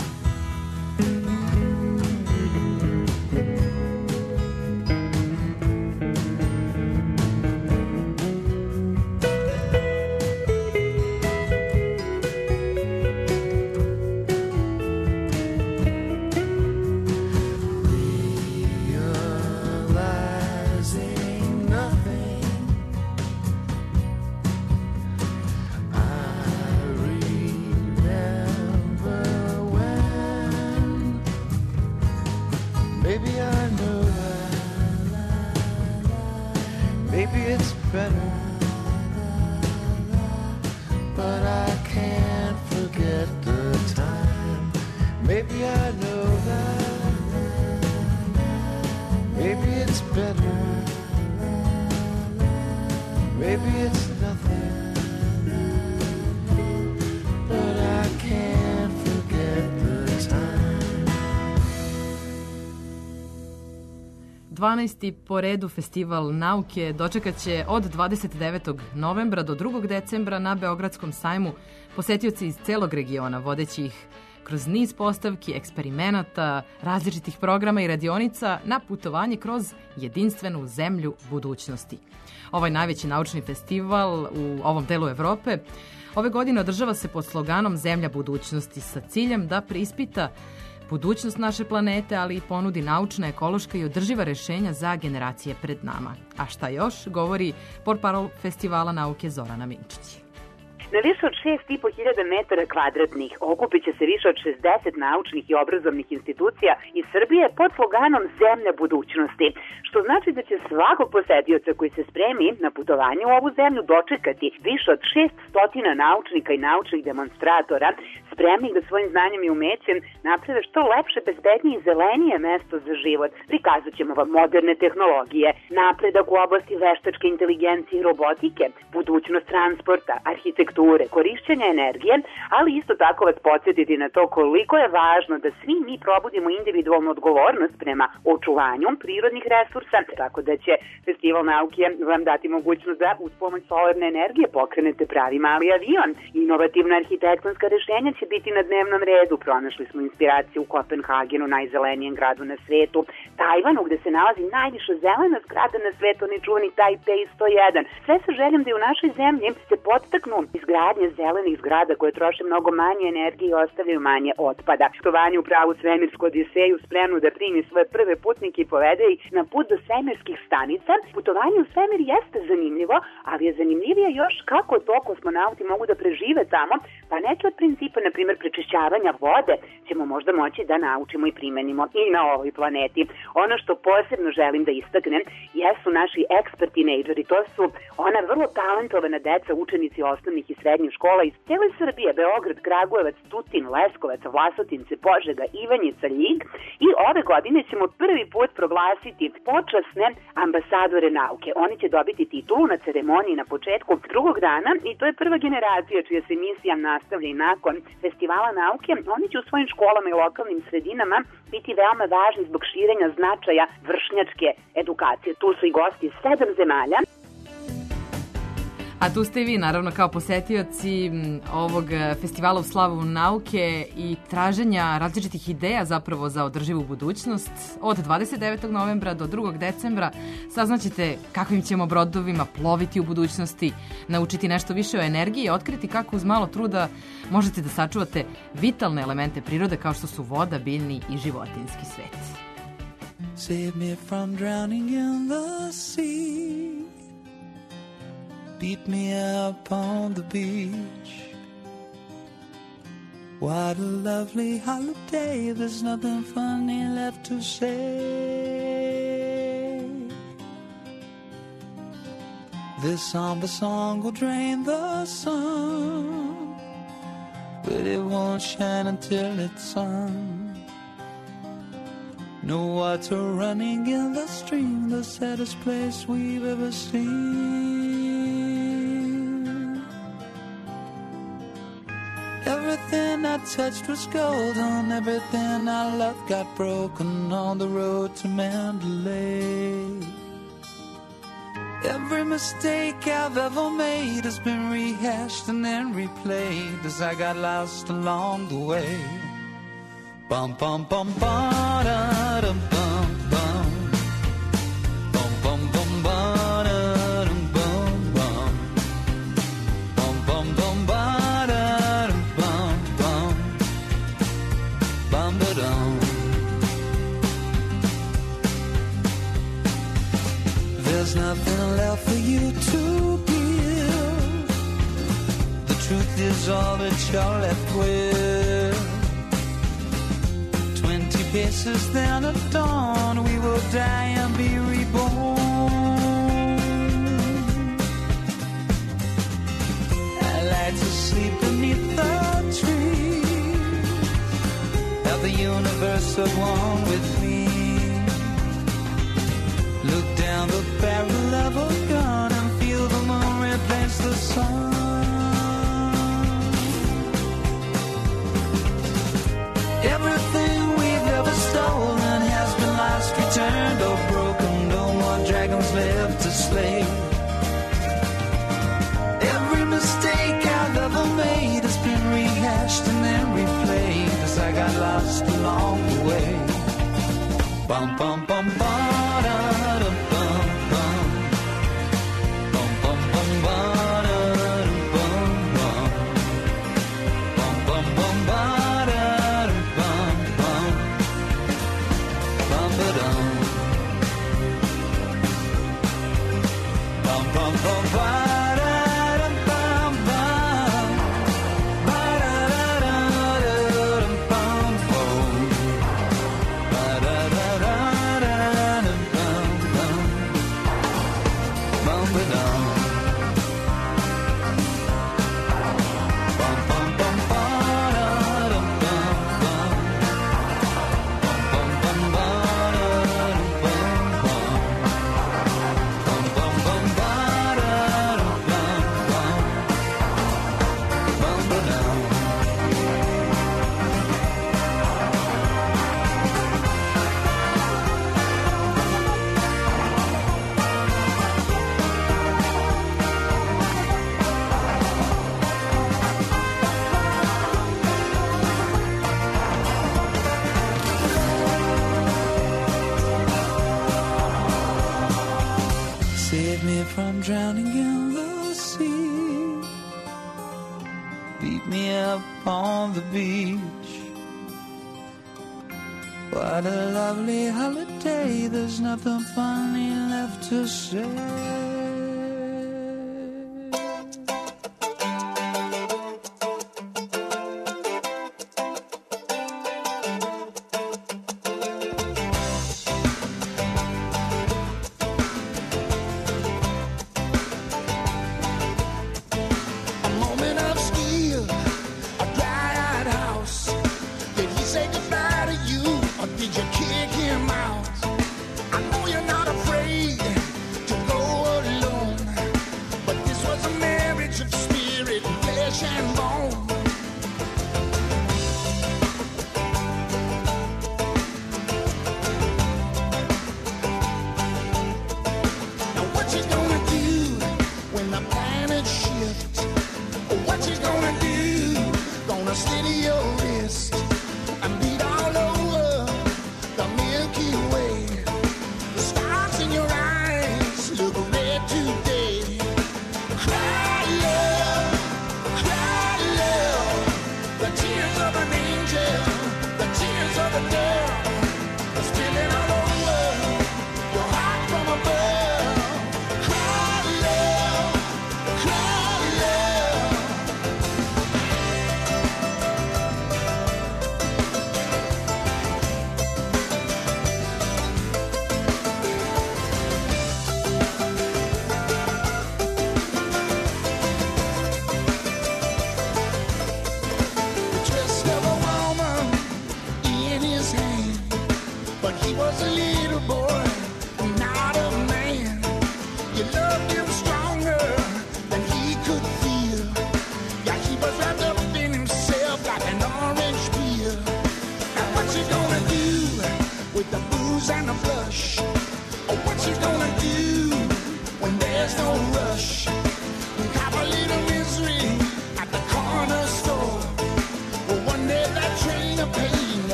dvanaesti po redu festival nauke dočekat će od dvadeset devetog novembra do drugog decembra na Beogradskom sajmu posetioci iz celog regiona, vodeći ih kroz niz postavki, eksperimenata, različitih programa i radionica na putovanje kroz jedinstvenu zemlju budućnosti. Ovaj najveći naučni festival u ovom delu Evrope ove godine održava se pod sloganom Zemlja budućnosti sa ciljem da preispita budućnost naše planete, ali i ponudi naučna, ekološka i održiva rešenja za generacije pred nama. A šta još, govori portparol Festivala nauke Zorana Minčić. Na više od šest i po hiljada metara kvadratnih okupit će se više od šezdeset naučnih i obrazovnih institucija iz Srbije pod sloganom Zemlja budućnosti, što znači da će svakog posetioca koji se spremi na putovanje u ovu zemlju dočekati više od šeststo naučnika i naučnih demonstratora spremnih da svojim znanjem i umećem naprave što lepše, bezbednije i zelenije mesto za život. Prikazat ćemo vam moderne tehnologije, napredak u oblasti veštačke inteligencije i robotike, budućnost transporta, arhitekture, korišćenja energije, ali isto tako vas podsjetiti na to koliko je važno da svi mi probudimo individualnu odgovornost prema očuvanju prirodnih resursa, tako da će Festival nauke vam dati mogućnost da uz pomoć solarne energije pokrenete pravi mali avion. Inovativna arhitektonska rešenja će biti na dnevnom redu. Pronašli smo inspiraciju u Kopenhagenu, najzelenijem gradu na svetu, Tajvanu, gde se nalazi najviša zelena zgrada na svetu, onaj čuveni Taipei sto jedan. Sve sa željom da u našoj zemlji se podstaknu izgradnje zelenih zgrada koje troše mnogo manje energije i ostavljaju manje otpada. Putovanje u pravu svemirsku odiseju, spremnu da primi svoje prve putnike i povede ih na put do svemirskih stanica. Putovanje u svemir jeste zanimljivo, ali je zanimljivije još kako to kosmonauti mogu da prežive tamo, pa neke od principa, na primjer prečišćavanja vode, ćemo možda moći da naučimo i primenimo i na ovoj planeti. Ono što posebno želim da istaknem jesu naši expert teenageri, to su ona vrlo talentovana deca, učenici osnovnih i srednjih škola iz cijele Srbije, Beograd, Kragujevac, Tutin, Leskovac, Vlasotince, Požega, Ivanjica, Ljig, i ove godine ćemo prvi put proglasiti počasne ambasadore nauke. Oni će dobiti titulu na ceremoniji na početku drugog dana i to je prva generacija čija se misija nastavlja i nakon Festivala nauke. Oni će u svojim školama i lokalnim sredinama biti veoma važni zbog širenja značaja vršnjačke edukacije. Tu su i gosti iz sedam zemalja. A tu ste i vi, naravno, kao posetioci ovog festivala u slavu nauke i traženja različitih ideja zapravo za održivu budućnost. Od dvadeset devetog novembra do drugog decembra saznaćete kakvim ćemo brodovima ploviti u budućnosti, naučiti nešto više o energiji i otkriti kako uz malo truda možete da sačuvate vitalne elemente prirode kao što su voda, biljni i životinjski svet. Save me from drowning in the sea. beat me up on the beach. What a lovely holiday, there's nothing funny left to say. This somber song will drain the sun, but it won't shine until it's sung. No water running in the stream, the saddest place we've ever seen. Everything I touched was golden, everything I loved got broken on the road to Mandalay. Every mistake I've ever made has been rehashed and then replayed as I got lost along the way. Bum bum bum ba da dum bum bum. Bum bum bum ba da dum bum bum. Bum bum bum ba da dum bum bum. Bum ba dum. There's nothing left for you to give. The truth is all that you're left with. Twenty paces then at dawn, we will die and be reborn. I like to sleep beneath the trees, have the universe at one with me. Look down the barrel of a gun and feel the moon replace the sun. Everything we've ever stolen has been lost, returned, or broken. No more dragons left to slay. Every mistake I've ever made has been rehashed and then replayed as I got lost along the way. Bum bum bum ba da dum bum bum. Bum bum bum ba da dum bum bum. Bum bum bum ba da dum bum bum. Bum ba dum. Bum bum bum ba da dum bum bum. Ba da da da da dum bum bum. Ba da da da da dum bum bum. Bum ba dum. Bum bum bum ba da dum bum bum. Bum bum ba da dum bum bum. Bum bum bum ba da dum bum bum. Bum ba dum. Save me from drowning in the sea. Beat me up on the beach. What a lovely holiday, there's nothing funny left to say. A moment of steel, a dry-eyed house. Did he say goodbye to you, or did you kick him out? I know you're not afraid to go alone, but this was a marriage of spirit, flesh and bone. Now what you gonna do when the planet shifts? What you gonna do? Gonna steady your wrist and beat all over the Milky Way. The stars in your eyes look red today. Cry love, cry love.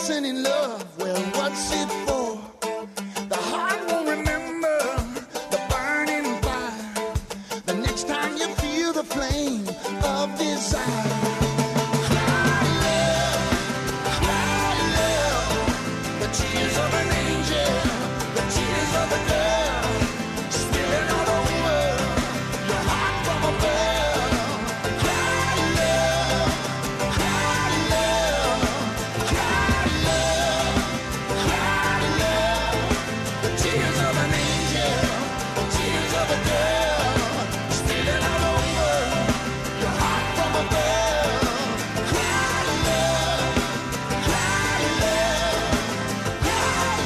dancing in love, well, what's it for? The heart won't remember the burning fire the next time you feel the flame of desire. Cry love, cry love, the tears of an angel, the tears of a girl, spilling all over your heart from above. Cry love, cry love, cry love, cry love, the tears of an angel, the tears of a girl, spilling all over your heart from above. Cry love, cry love, cry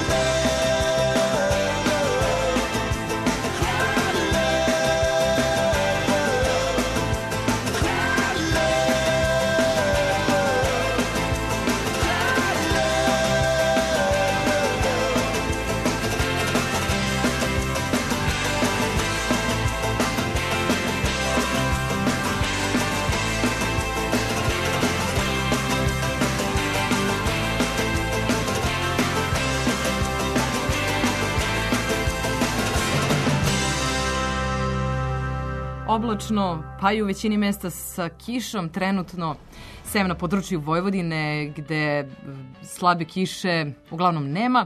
Oblačno, pa i u većini mesta sa kišom, trenutno sem na području Vojvodine gde slabe kiše uglavnom nema,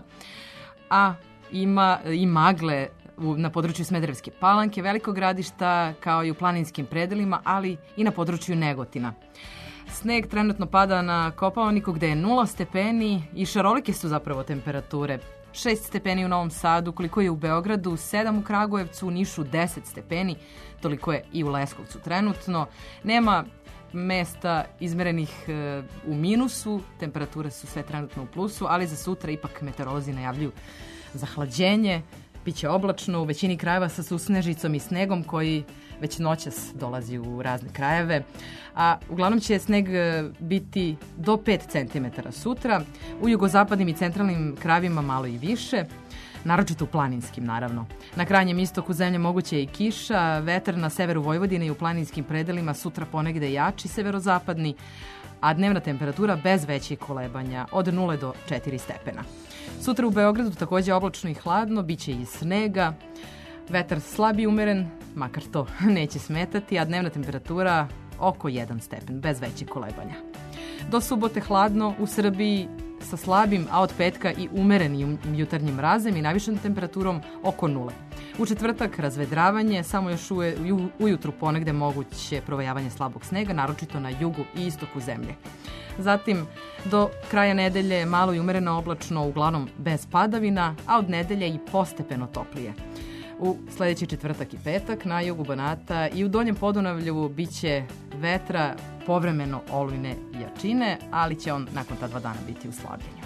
a ima i magle u- na području Smederevske Palanke, Velikog Gradišta, kao i u planinskim predelima, ali i na području Negotina. Sneg trenutno pada na Kopaoniku gde je nula stepeni i šarolike su zapravo temperature. šest stepeni u Novom Sadu, koliko je u Beogradu, sedam u Kragujevcu, u Nišu deset stepeni, toliko je i u Leskovcu trenutno. Nema mesta izmerenih e, u minusu, temperature su sve trenutno u plusu, ali za sutra ipak meteorolozi najavljuju zahlađenje, biće oblačno u većini krajeva sa susnežicom i snegom koji već noćas dolazi u razne krajeve, a uglavnom će sneg e, biti do pet centimetara sutra, u jugozapadnim i centralnim krajevima malo i više, naročito u planinskim naravno. Na krajnjem istoku zemlje moguće je i kiša, vetar na severu Vojvodine i u planinskim predelima sutra ponegde jači severozapadni, a dnevna temperatura bez većih kolebanja od nula do četiri stepena. Sutra u Beogradu takođe oblačno i hladno, biće i snega, vetar slab i umeren, makar to neće smetati, a dnevna temperatura oko jedan stepen, bez većih kolebanja. Do subote hladno u Srbiji sa slabim, a od petka i umerenim jutarnjim mrazem i najvišom temperaturom oko nule. U četvrtak razvedravanje, samo još uje, ju, ujutru ponegde moguće provejavanje slabog snega, naročito na jugu i istoku zemlje. Zatim, do kraja nedelje malo i umereno oblačno, uglavnom bez padavina, a od nedelje i postepeno toplije. U sledeći četvrtak i petak na jugu Banata i u Donjem Podunavlju biće vetra, povremeno olujne jačine, ali će on nakon ta dva dana biti u slabljenju.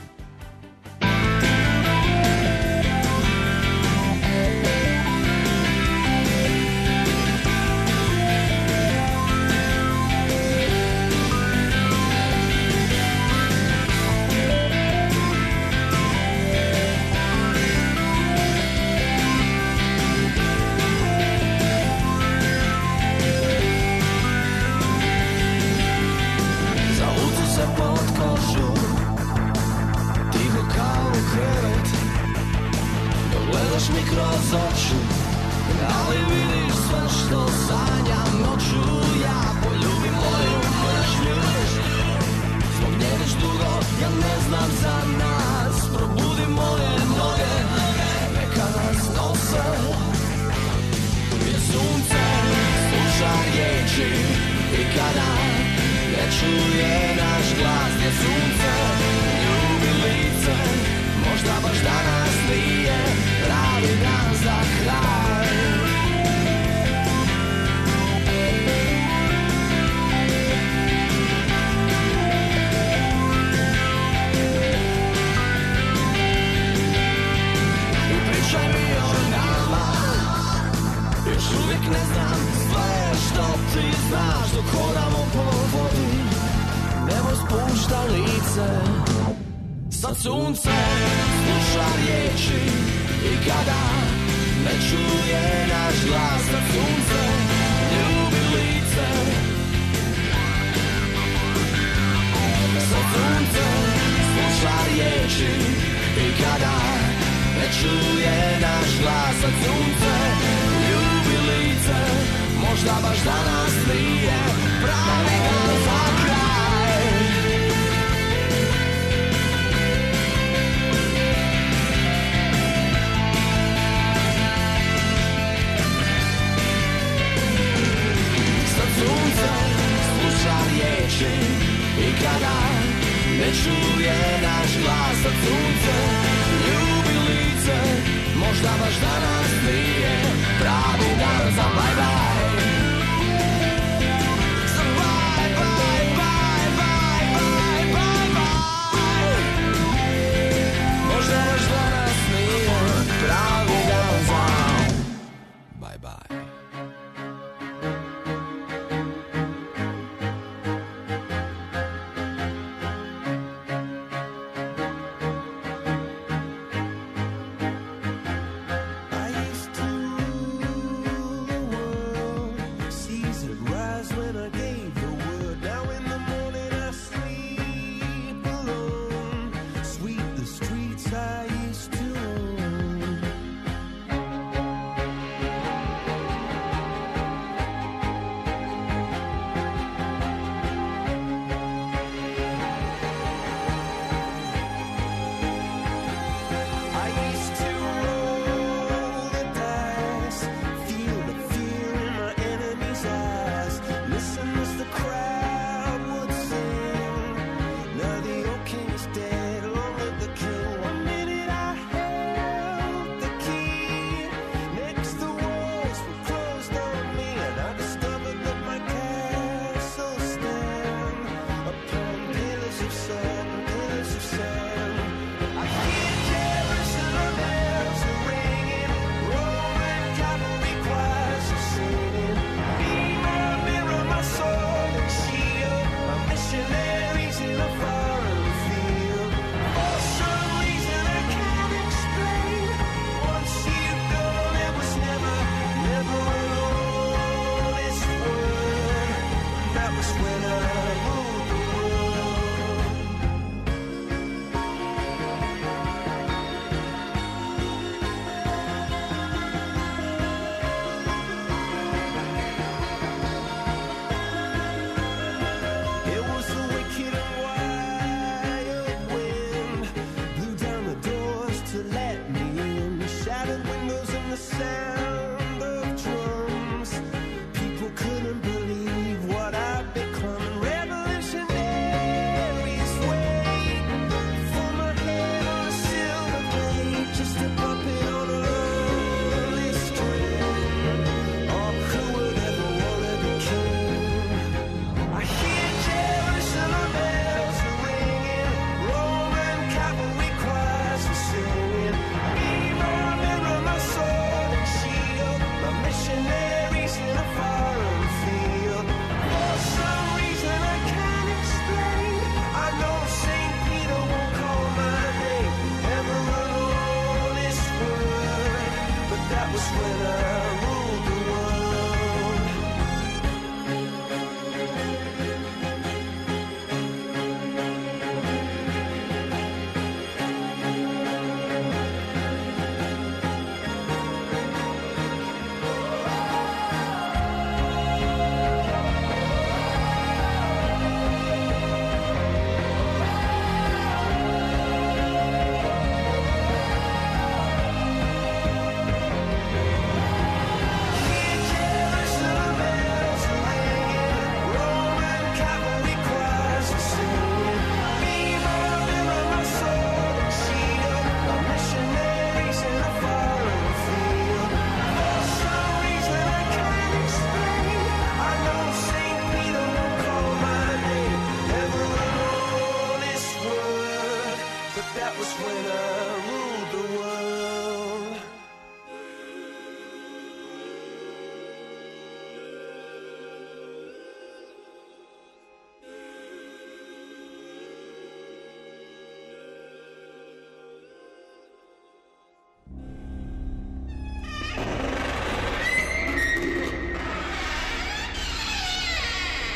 Gledaš mi kroz oči, ali vidiš sve što sanjam noću. Ja poljubim moju mržnju, zbog nje već dugo, ja ne znam za nas. Probudi moje noge, neka nas nose. Jer sunce sluša riječi i kada ne čuje naš glas. Jer sunce ljubi lice, možda baš danas nije pravi dan za kraj. I pričaj mi o nama, još uvijek ne znam sve što ti znaš. Dok hodamo po vodi, nebo spušta lice. Sad sunce sluša riječi i kada ne čuje naš glas. Sad sunce ljubi lice. Sad sunce sluša riječi riječi i kada ne čuje naš glas od sunce ljubi lice, možda baš danas nije pravi dan za kraj. Sad sunce sluša riječi i kada ne čuje naš glas od sunce ljubi lice, možda baš danas nije pravi dan za bye bye. Za bye bye bye bye bye bye bye. Možda baš danas nije pravi dan za bye bye.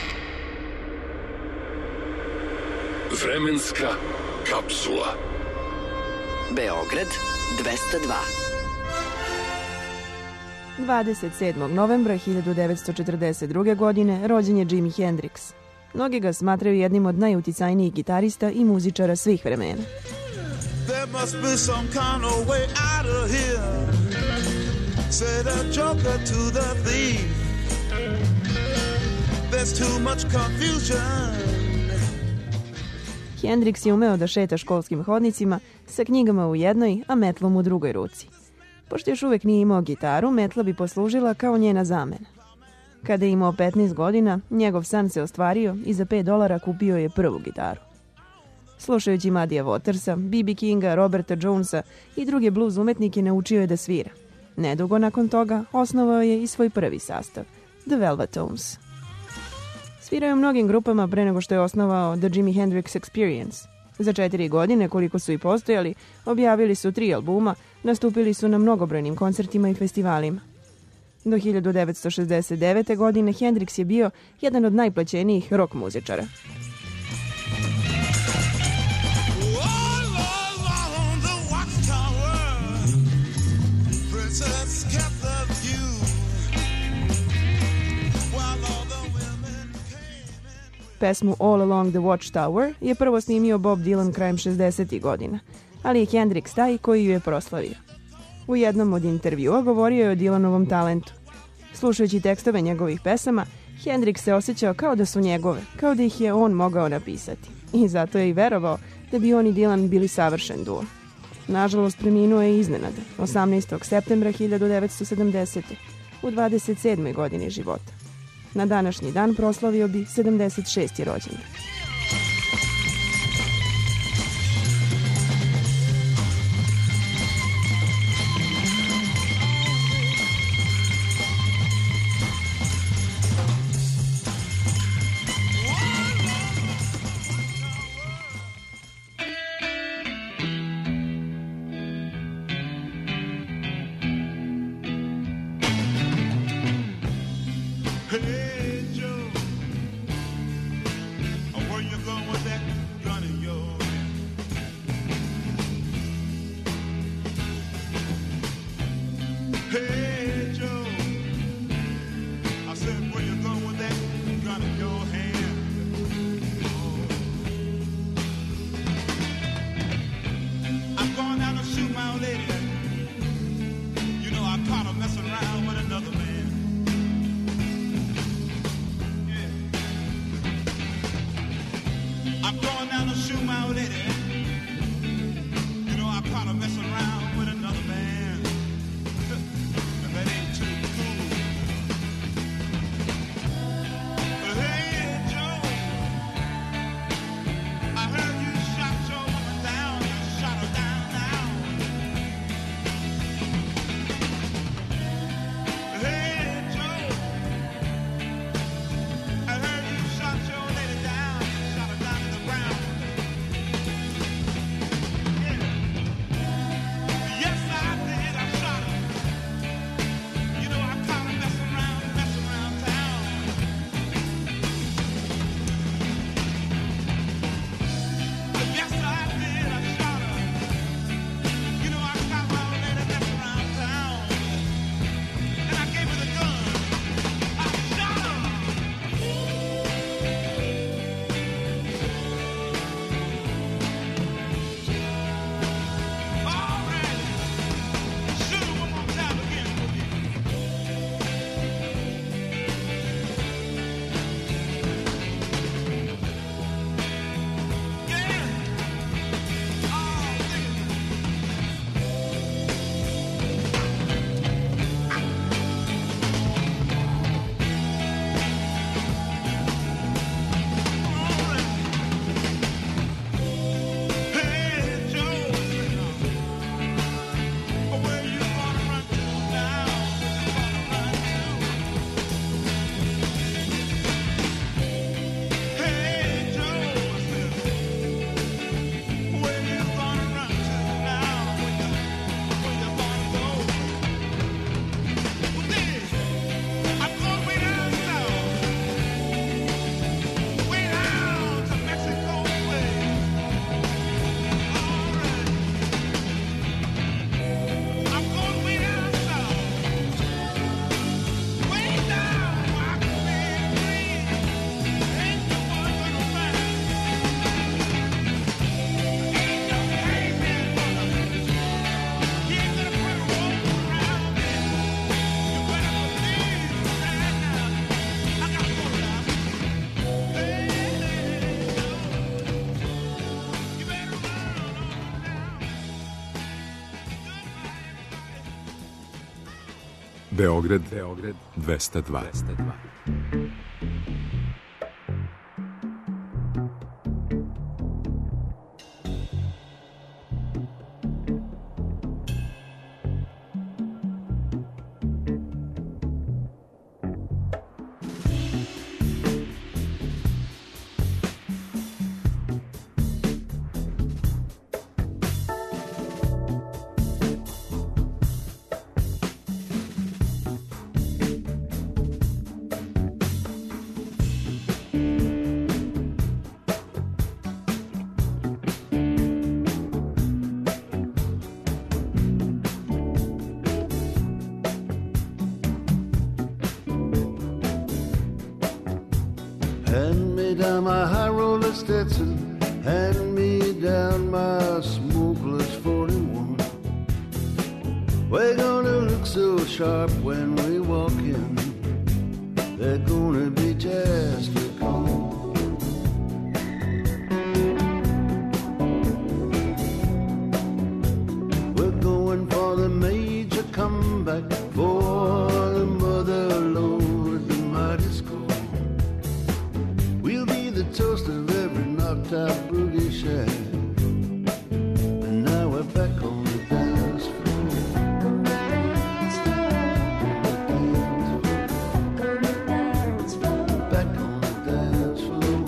Vremenska kapsula. Beograd dvesta dva. dvadeset sedmog novembra hiljadu devetsto četrdeset druge. godine rođen je Jimi Hendrix. Mnogi ga smatraju jednim od najuticajnijih gitarista i muzičara svih vremena. There must be some kind of way out of here. Say the joker to the thief. There's too much confusion. Hendrix je umeo da šeta školskim hodnicima sa knjigama u jednoj, a metlom u drugoj ruci. Pošto još uvek nije imao gitaru, metla bi poslužila kao njena zamena. Kada je imao petnaest godina, njegov san se ostvario i za pet dolara kupio je prvu gitaru. Slušajući Muddya Watersa, B B Kinga, Roberta Jonesa i druge blues umetnike naučio je da svira. Nedugo nakon toga osnovao je i svoj prvi sastav, The Velvetones. Svirao je u mnogim grupama pre nego što je osnovao The Jimi Hendrix Experience. Za četiri godine, koliko su i postojali, objavili su tri albuma, nastupili su na mnogobrojnim koncertima i festivalima. Do hiljadu devetsto šezdeset devete. godine Hendrix je bio jedan od najplaćenijih rock muzičara. Pesmu All Along the Watchtower je prvo snimio Bob Dylan krajem šezdesetih godina, ali je Hendrix taj koji ju je proslavio. U jednom od intervjua govorio je o Dylanovom talentu. Slušajući tekstove njegovih pesama, Hendrix se osjećao kao da su njegove, kao da ih je on mogao napisati. I zato je i verovao da bi on i Dylan bili savršen duo. Nažalost, preminuo je iznenada, osamnaestog septembra hiljadu devetsto sedamdesete. u dvadeset sedmoj godini života. Na današnji dan proslavio bi sedamdeset šesti rođendan. Hey Joe, where you going with that gun of yours? Hey Joe, I said where you going with that gun in your hand? I'm going out to shoot my old lady. You know I caught her messing around with another man. I'm going down to shoot my old lady. You know, I caught her messing around with another man. And that ain't too cool. But hey, Joe, I heard you shot your woman down. You shot her down now. Hey, Joe, I heard you shot your lady down. You shot her down to the ground. Beograd, Beograd dvesta dva. Hand me down my high roller Stetson, hand me down my smokeless forty-one. We're gonna look so sharp when we walk in, they're gonna be just a call. We're going for the major comeback, for the mother lode, the mighty score. We'll be the toast of every knocked out boogie shack, and now we're back on the dance floor. Back on the dance floor.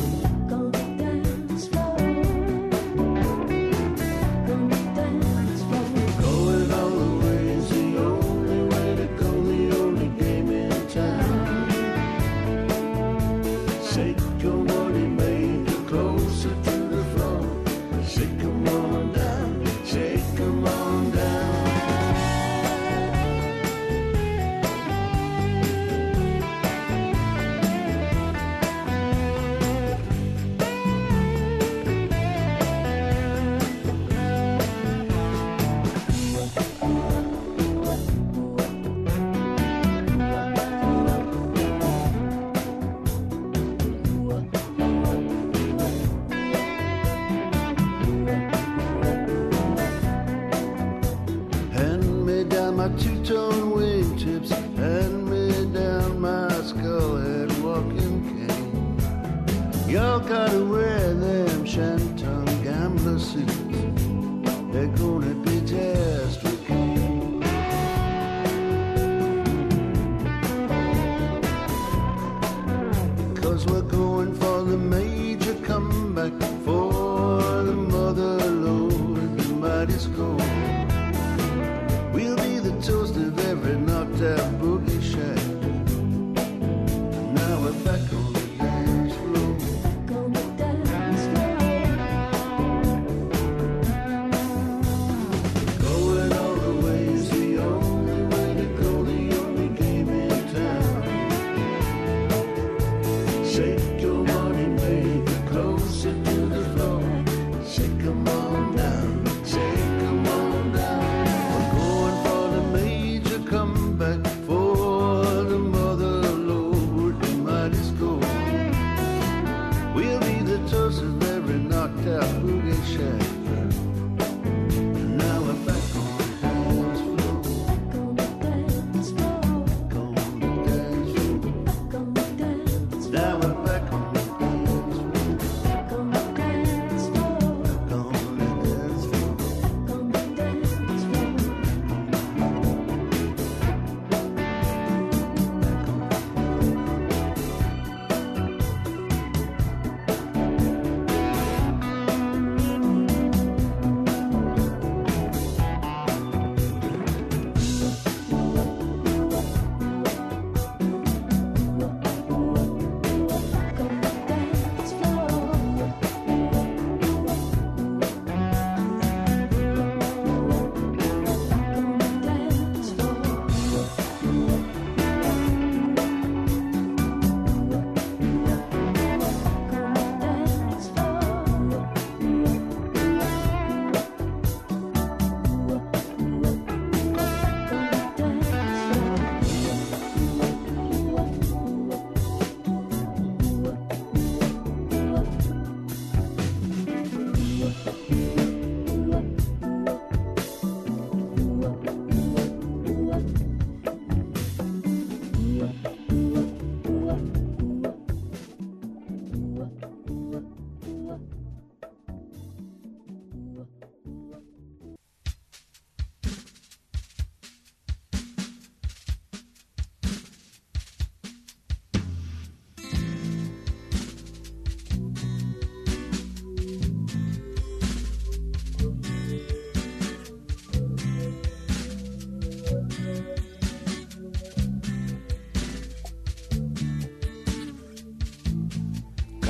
Going all the way is the only way to go, the only game in town. Shake your money maker closer to the floor. Shake 'em on down, shake 'em on down. Hand me down my two-tone wingtips, hand me down my skull-head walking cane. Y'all gotta wear them shantung gambler suits, they're gonna be just for king. Cause we're going for the major comeback, for the mother lode, the mighty score. We'll be the toast of every knocked out boogie shack, and now we're back on the dance floor. Going all the way is the only way to go, the only game in town. Shake your money maker closer to the floor. Shake 'em on down, shake 'em on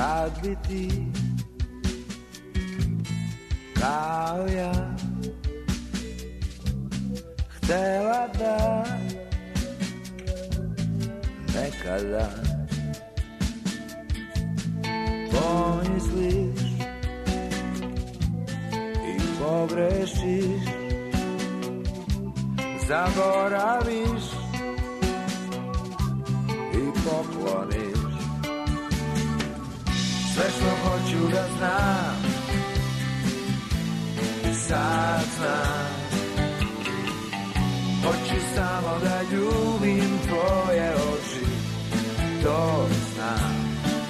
kad bi ti kao ja htela da nekada pomisliš i pogrešiš, zaboraviš i pokloniš sve što hoću da znam, sad znam. Hoću samo da ljubim tvoje oči, to znam.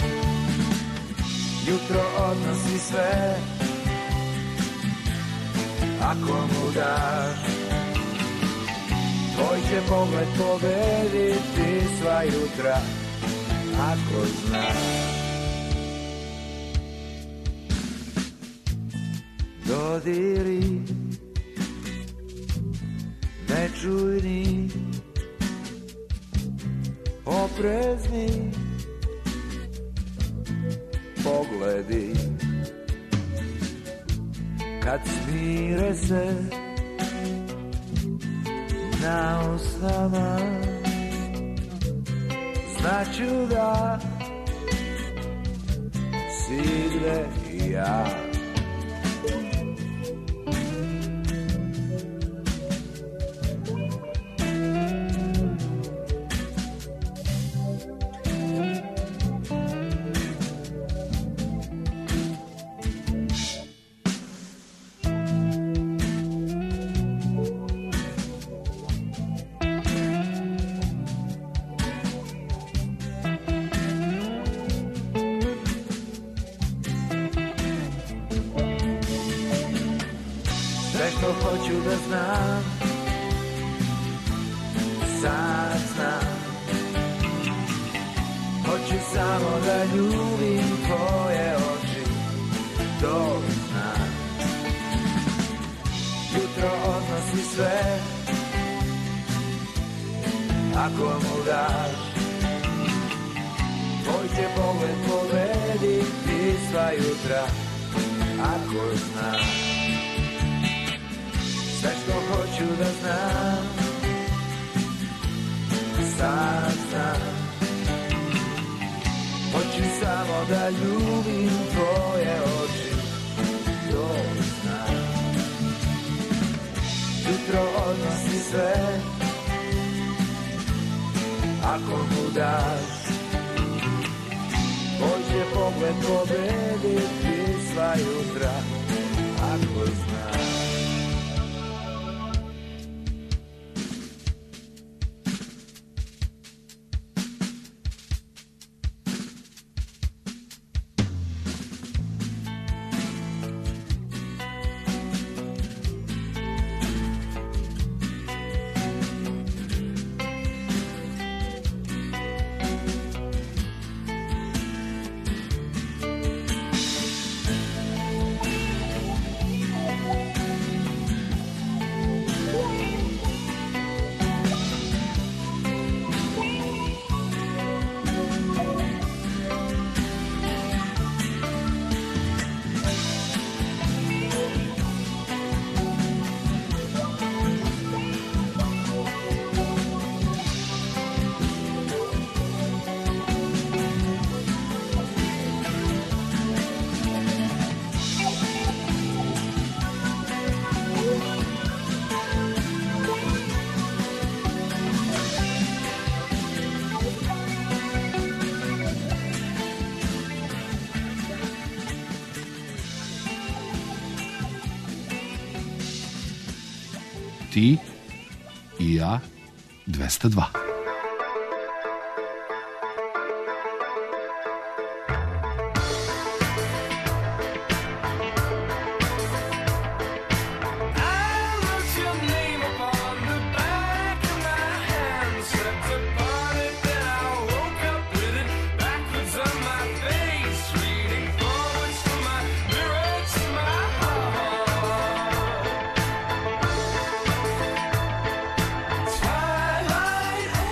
Jutro odnosi sve, ako mu daš. Tvoj će pogled pobediti sva jutra, ako znaš. Dodiri nečujni, oprezni pogledi, kad smire se na usnama, znaću da si gde i ja. Ti i ja dvesta dva. Twilight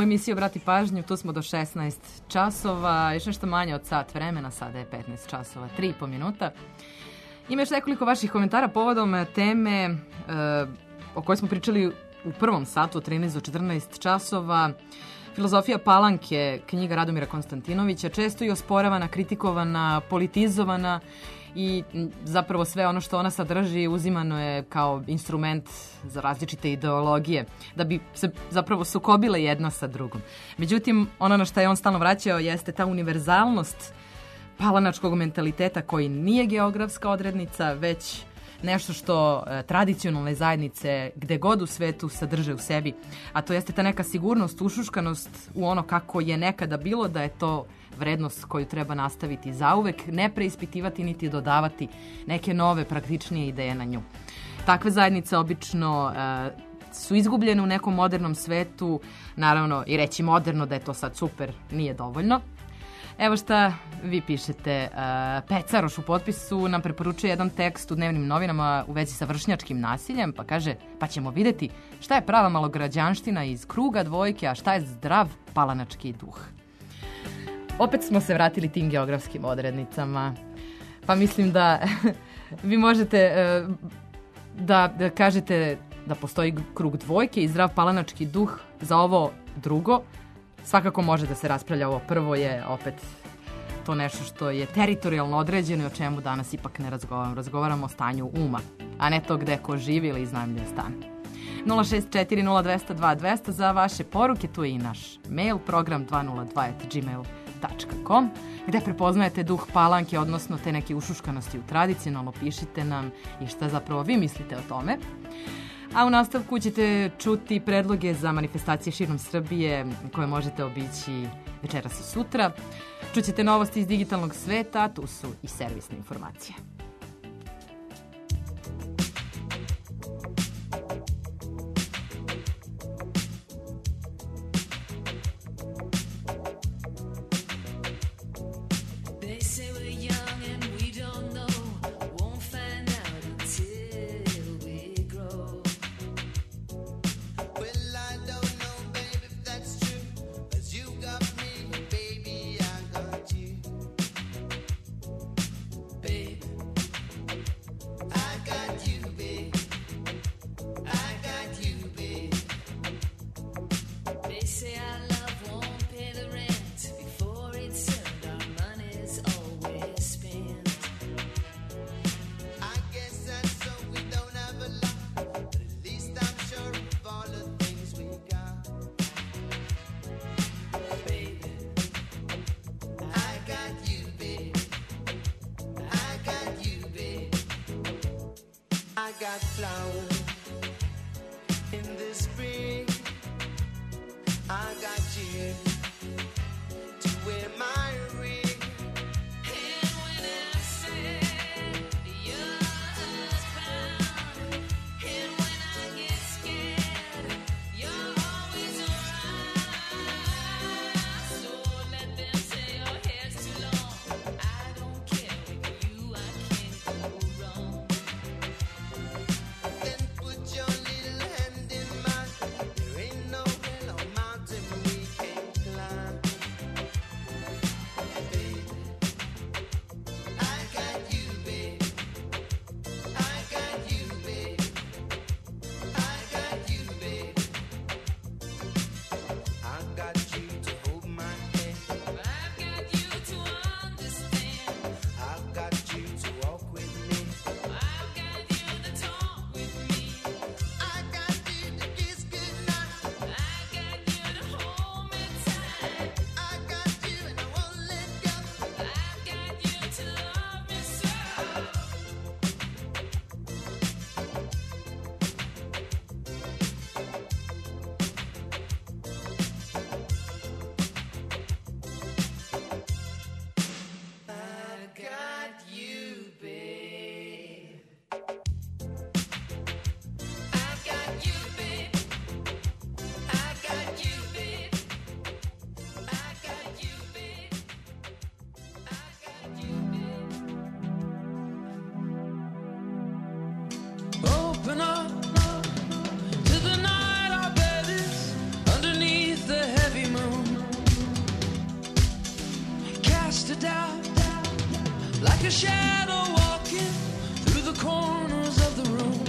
emisiji Obrati pažnju, tu smo do šesnaest časova, još nešto manje od sat vremena, sada je petnaest časova, tri i po minuta. Ima još nekoliko vaših komentara povodom teme e, o kojoj smo pričali u prvom satu od trinaest do četrnaest časova. Filozofija Palanke, knjiga Radomira Konstantinovića, često i osporavana, kritikovana, politizovana i zapravo sve ono što ona sadrži uzimano je kao instrument za različite ideologije, da bi se zapravo sukobile jedna sa drugom. Međutim, ono na što je on stalno vraćao jeste ta univerzalnost palanačkog mentaliteta koji nije geografska odrednica, već nešto što e, tradicionalne zajednice gde god u svetu sadrže u sebi, a to jeste ta neka sigurnost, ušuškanost u ono kako je nekada bilo, da je to vrednost koju treba nastaviti zauvek, ne preispitivati niti dodavati neke nove praktičnije ideje na nju. Takve zajednice obično e, su izgubljene u nekom modernom svetu, naravno i reći moderno da je to sad super nije dovoljno. Evo šta vi pišete. Pecaroš u potpisu nam preporučuje jedan tekst u dnevnim novinama u vezi sa vršnjačkim nasiljem, pa kaže, pa ćemo vidjeti šta je prava malograđanština iz kruga dvojke, a šta je zdrav palanački duh. Opet smo se vratili tim geografskim odrednicama, pa mislim da vi možete da, da kažete da postoji krug dvojke i zdrav palanački duh. Za ovo drugo svakako može da se raspravlja. Ovo prvo je opet to nešto što je teritorijalno određeno i o čemu danas ipak ne razgovaramo. Razgovaramo o stanju uma, a ne to gde ko živi ili iznajmljuje stan. nula šest četiri nula dva zero dva dva zero zero za vaše poruke, tu je i naš mail, program dva nula dva at gmail dot com, gde prepoznajete duh Palanke, odnosno te neke ušuškanosti u tradicionalno, pišite nam i šta zapravo vi mislite o tome. A u nastavku ćete čuti predloge za manifestacije širom Srbije koje možete obići večeras i sutra. Čućete novosti iz digitalnog sveta, tu su i servisne informacije. got flowers in the spring. I got you to wear my ring. And when I said you're earthbound, and when I get scared, you're always around. So let them say your hair's too long. I don't care, with you I can't go wrong. Then like a shadow walking through the corners of the room.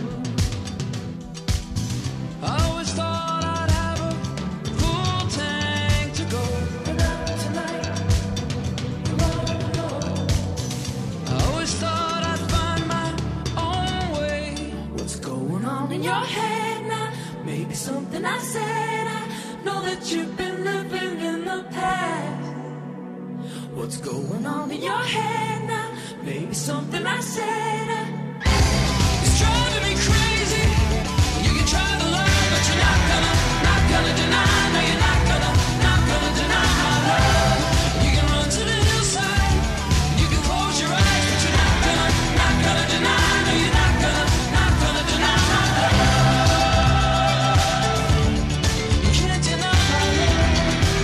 I always thought I'd have a full tank to go. But not tonight. You're all alone. I always thought I'd find my own way. What's going on in your head now? Maybe something I said. I know that you've been living in the past. What's going on in your head now? Maybe something I said. I It's driving me crazy. You can try to lie, but you're not gonna, not gonna deny. No, you're not gonna, not gonna deny my love. You can run to the hillside. You can close your eyes, but you're not gonna, not gonna deny. No, you're not gonna, not gonna deny my love. You can't deny my love.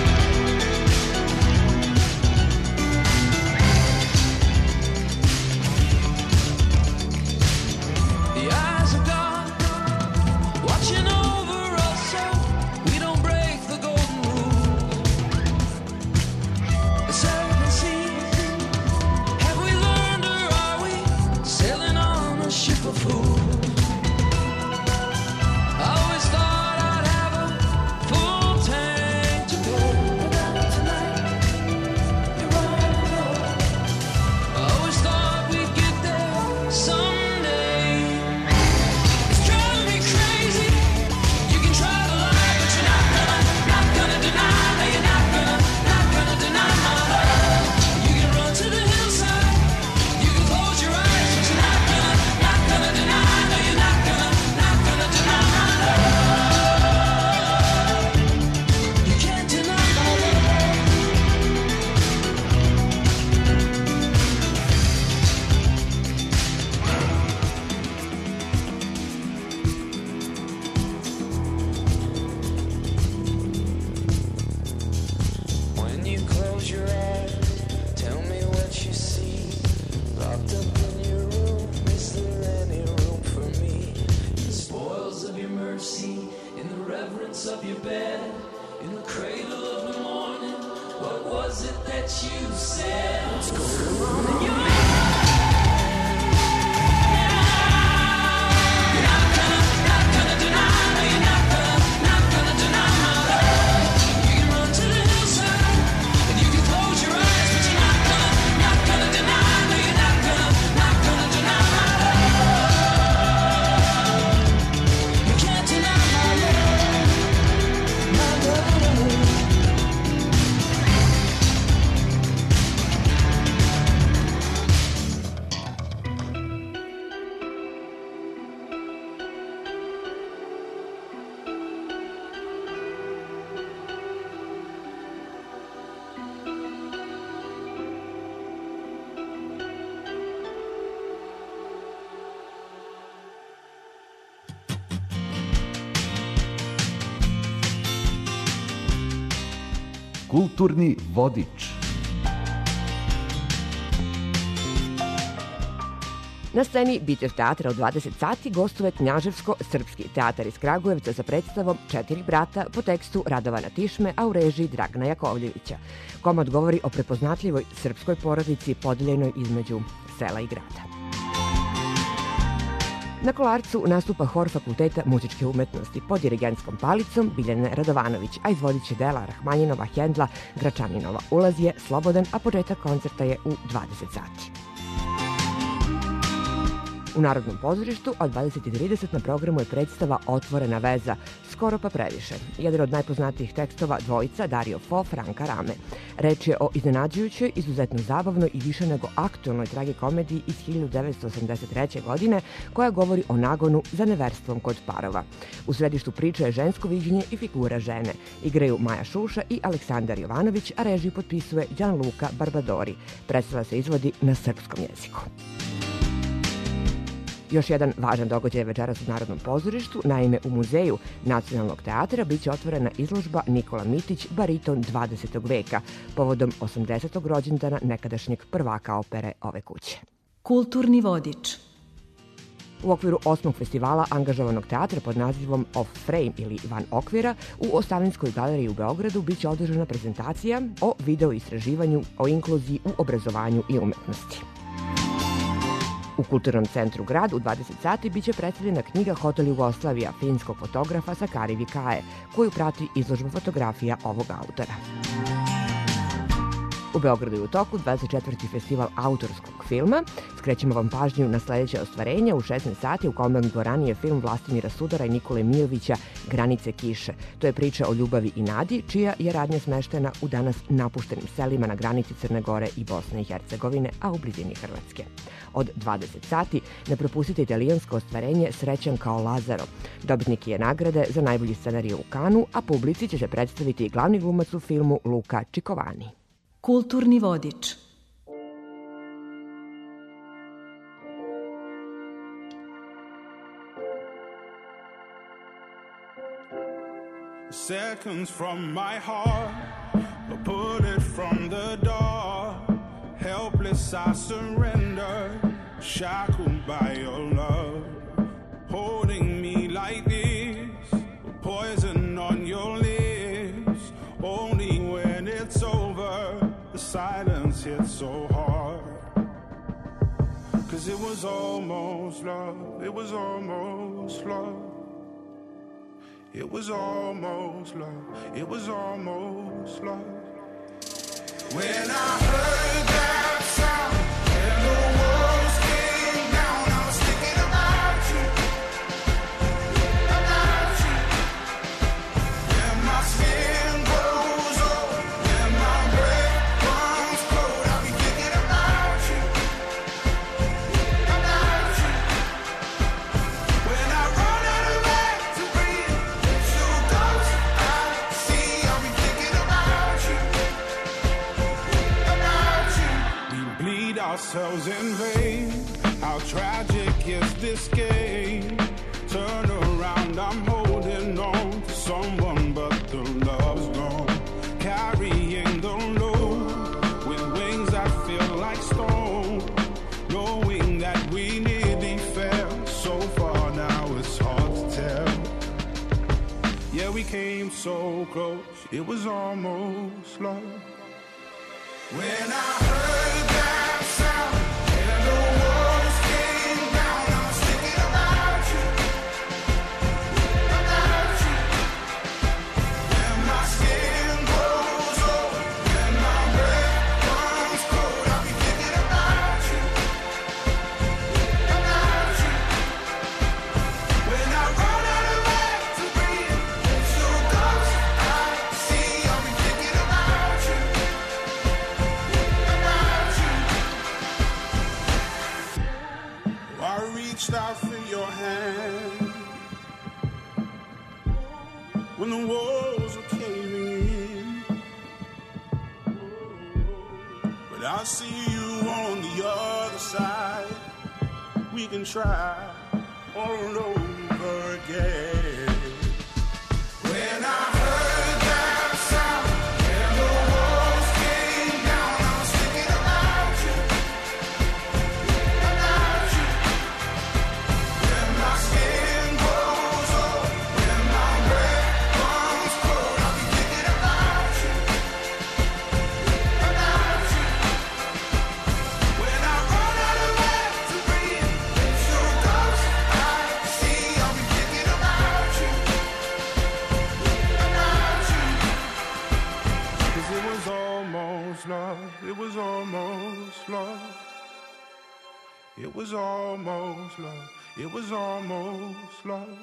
The eyes of God watching over us so we don't break the golden rule. The serpent seas, have we learned or are we sailing on a ship of fools? I always thought I'd have a full tank to go. But tonight, you're all alone. I always thought we'd get there someday. It's driving me crazy. You can try to lie, but you're not gonna, not gonna deny. No, you're not gonna, not gonna deny my love. You can run to the hillside. You can close your eyes, but you're not gonna, not gonna deny. No, you're not gonna, not gonna deny my love. You can't deny my love. When you close your eyes, tell me what you see. Locked up in your room, is there any room for me? In the spoils of your mercy, in the reverence of your bed, in the cradle of the morning, what was it that you said? What's going on in your head? You're not gonna, not gonna deny. No, you're not gonna, not gonna deny my love. You can run to the hillside and you can close your eyes, but you're not gonna, not gonna deny. No, you're not gonna, not gonna deny my love. You can't deny my love, my love. Kulturni vodič. Na sceni Bitev teatra u dvadeset sati gostuje Knjaževsko-srpski teatar iz Kragujevca sa predstavom Četiri brata po tekstu Radovana Tišme, a u režiji Dragana Jakovljevića. Komad govori o prepoznatljivoj srpskoj porodici podeljenoj između sela i grada. Na Kolarcu nastupa hor Fakulteta muzičke umetnosti pod dirigentskom palicom Biljane Radovanović, a izvodit će dela Rahmanjinova, Hendla, Gračaninova. Ulaz je slobodan, a početak koncerta je u dvadeset sati. U Narodnom pozorištu od dvadeset i trideset na programu je predstava Otvorena veza, skoro pa previše. Jedan od najpoznatijih tekstova dvojica Dario Fo, Franka Rame. Reč je o iznenađujućoj, izuzetno zabavnoj i više nego aktualnoj tragikomediji iz hiljadu devetsto osamdeset treće. godine koja govori o nagonu za neverstvom kod parova. U središtu priče je žensko viđenje i figura žene. Igraju Maja Šuša i Aleksandar Jovanović, a režiju potpisuje Gianluca Barbadori. Predstava se izvodi na srpskom jeziku. Još jedan važan događaj večeras u Narodnom pozorištu. Naime, u Muzeju Nacionalnog teatra biće otvorena izložba Nikola Mitić, bariton dvadesetog veka, povodom osamdesetog rođendana nekadašnjeg prvaka opere ove kuće. Kulturni vodič. U okviru osmog festivala angažovanog teatra pod nazivom Off Frame ili Van okvira u Ostavinskoj galeriji u Beogradu biće održana prezentacija o video istraživanju o inkluziji u obrazovanju i umetnosti. U Kulturnom centru Grad u dvadeset sati biće predstavljena knjiga Hotel Jugoslavija finskog fotografa Sakari Vikaje, koju prati izložba fotografija ovog autora. U Beogradu je u toku dvadeset četvrti festival autorskog filma. Skrećemo vam pažnju na sledeće ostvarenja. U šesnaest sati u Komand dvorani je film Vlastimira Sudara i Nikole Mijovića Granice kiše. To je priča o ljubavi i nadi, čija je radnja smeštena u danas napuštenim selima na granici Crne Gore i Bosne i Hercegovine, a u blizini Hrvatske. Od dvadeset sati ne propustite italijansko ostvarenje Srećan kao Lazaro. Dobitnik je nagrade za najbolji scenarij u Kanu, a publici će se predstaviti glavni glumac u filmu Luka Čikovani. Kulturni vodič. Seconds from my heart, a bullet from the door. Helpless I surrender, shackled by your love. Holding me like this, poison on your lips. Only when it's over, the silence hits so hard. Cause it was almost love, it was almost love. It was almost love, it was almost love. When I heard that sound and the walls came down, I was thinking about you, about you. And my skin grows old, and my breath runs cold, I'll be thinking about you, about you. When I run out of air to breathe, it's your ghost I see, I'll be thinking about you. Ourselves in vain. How tragic is this game? Turn around, I'm holding on to someone, but the love's gone. Carrying the load with wings that feel like stone. Knowing that we nearly fell so far, now it's hard to tell. Yeah, we came so close, it was almost love. When I heard that sound and the walls came down, I was thinking about you, about you. And my skin grows old and my breath runs cold, I'll be thinking about you, about you. When I run out of air to breathe, it's your ghost I see, I'll be thinking about you. I reached out for your hand when the walls were caving in, but I see you on the other side. We can try all over again. When I heard that sound and the walls came down, I was thinking about you, about you. And my skin grows old and my breath runs cold, I'll be thinking about you, about you. When I run out of air to breathe, it's your ghost I see, I'll be thinking about you, about you. Cause it was almost love, it was almost love. It was almost love, it was almost love.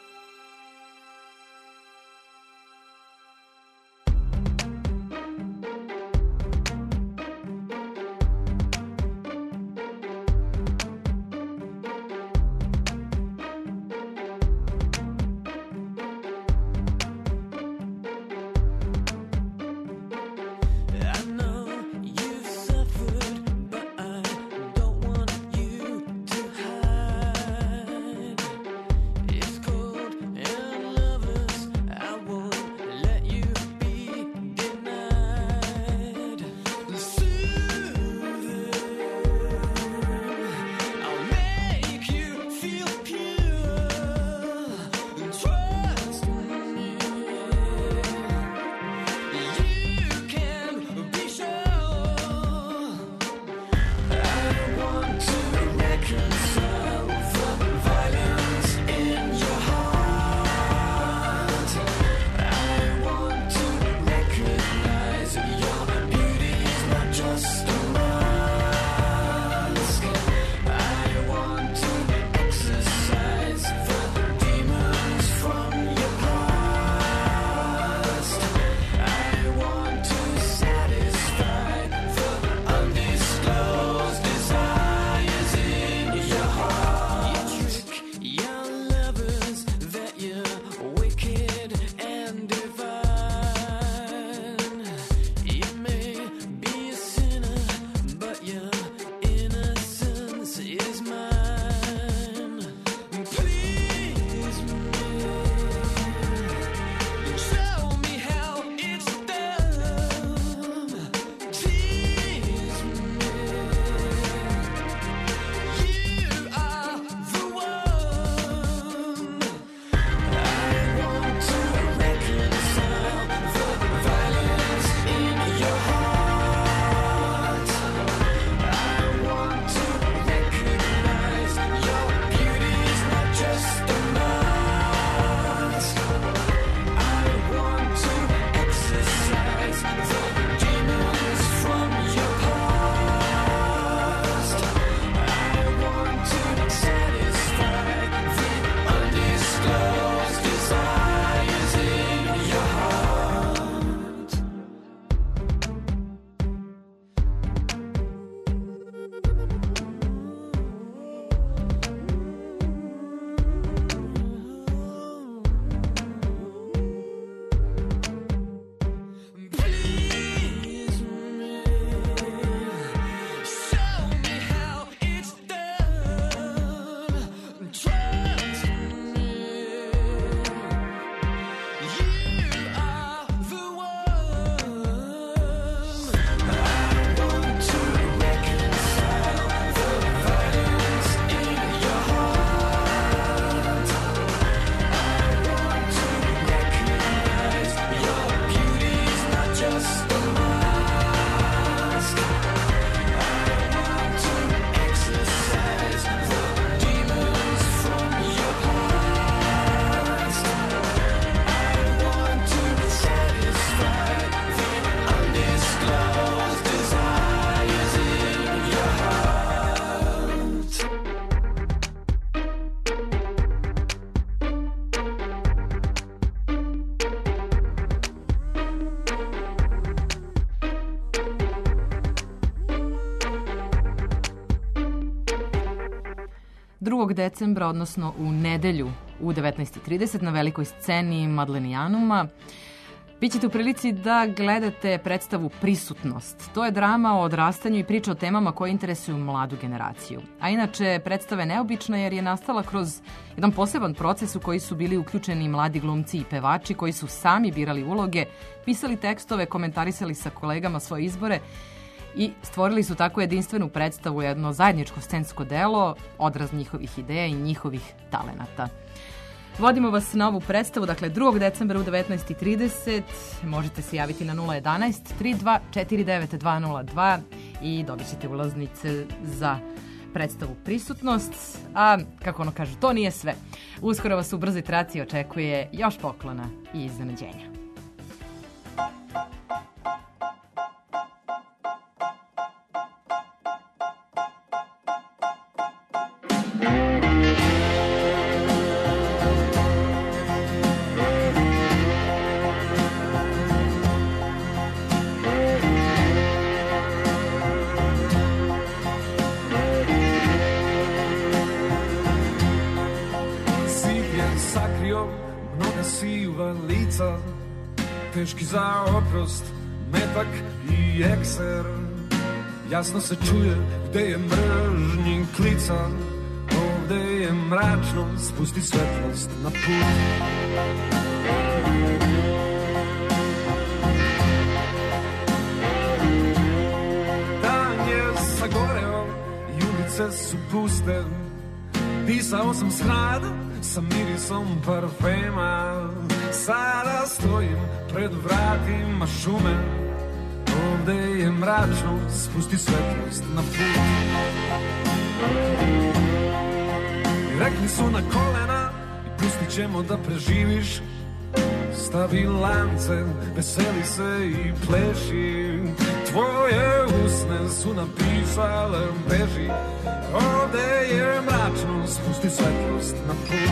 I know you've suffered, but I don't want you to hide. It's cold. drugog decembra, odnosno u nedelju u devetnaest i trideset na velikoj sceni Madlenijanuma. Bićete u prilici da gledate predstavu Prisutnost. To je drama o odrastanju i priča o temama koje interesuju mladu generaciju. A inače, predstava je neobična jer je nastala kroz jedan poseban proces u koji su bili uključeni mladi glumci i pevači koji su sami birali uloge, pisali tekstove, komentarisali sa kolegama svoje izbore i stvorili su tako jedinstvenu predstavu, jedno zajedničko scensko delo, odraz njihovih ideja i njihovih talenata. Vodimo vas na ovu predstavu, dakle drugog decembra u devetnaest i trideset. Možete se javiti na nula jedanaest tri dva četiri devet dva nula dva i dobit ćete ulaznice za predstavu Prisutnost. A, kako ono kaže, to nije sve. Uskoro vas u brzoj traci očekuje još poklona i iznenađenja. Teški za oprost, metak i ekser. Jasno se čuje gde je mržnji klica. Ovde je mračno, spusti svetlost na put. Dan je sagoreo i ulice su puste. Pisao sam s hrada sa mirisom parfema. Sada stojim pred vratima šume. Ovde je mračno, spusti svetlost na put. I rekli su na kolena i pustit ćemo da preživiš. Stavi lance, veseli se i pleši. Tvoje usne su napisale beži. Ovde je mračno, spusti svetlost na put.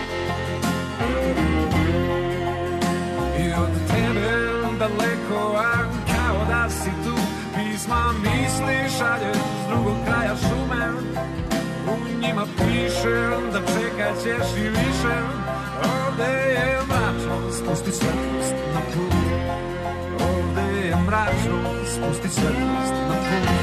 I od tebe daleko, a kao da si tu. Pisma misli šalješ s drugog kraja šume. U njima piše da čekat ćeš i više. Ovde je mračno, spusti svetlost na put. Ovde je mračno, spusti svetlost na put.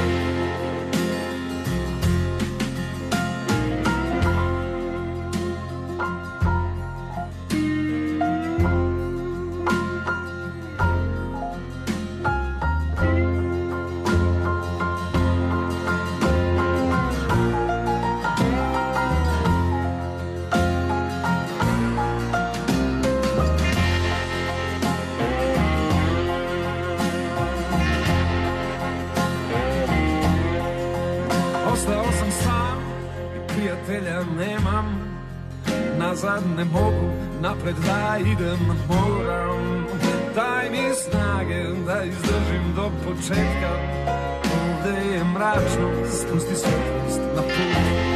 Nazad ne mogu, napred da idem moram. Daj mi snage da izdržim do početka. Ovde je mračno, spusti svetlost na put.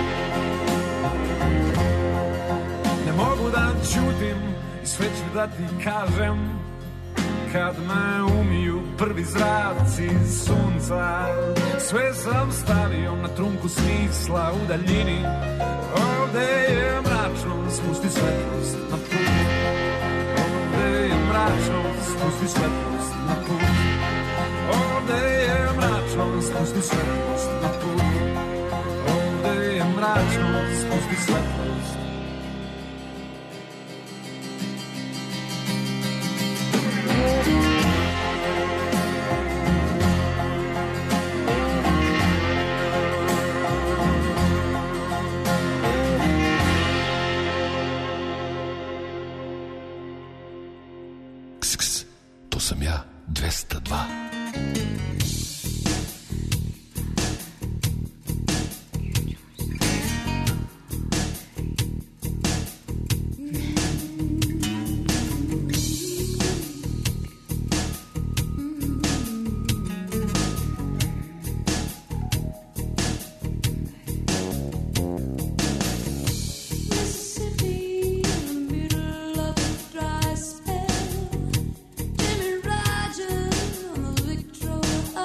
Ne mogu da ćutim i sve ću da ti kažem. Kad me umiju prvi zraci sunca. Sve sam stavio na trunku smisla u daljini. Ovde je mračno, spusti svetlost na put. Ovde je mračno, spusti svetlost na put. Ovde je mračno, spusti svetlost na put. Ovde je mračno, spusti svetlost. Sam ja dvesta dva. Rogers on the Victrola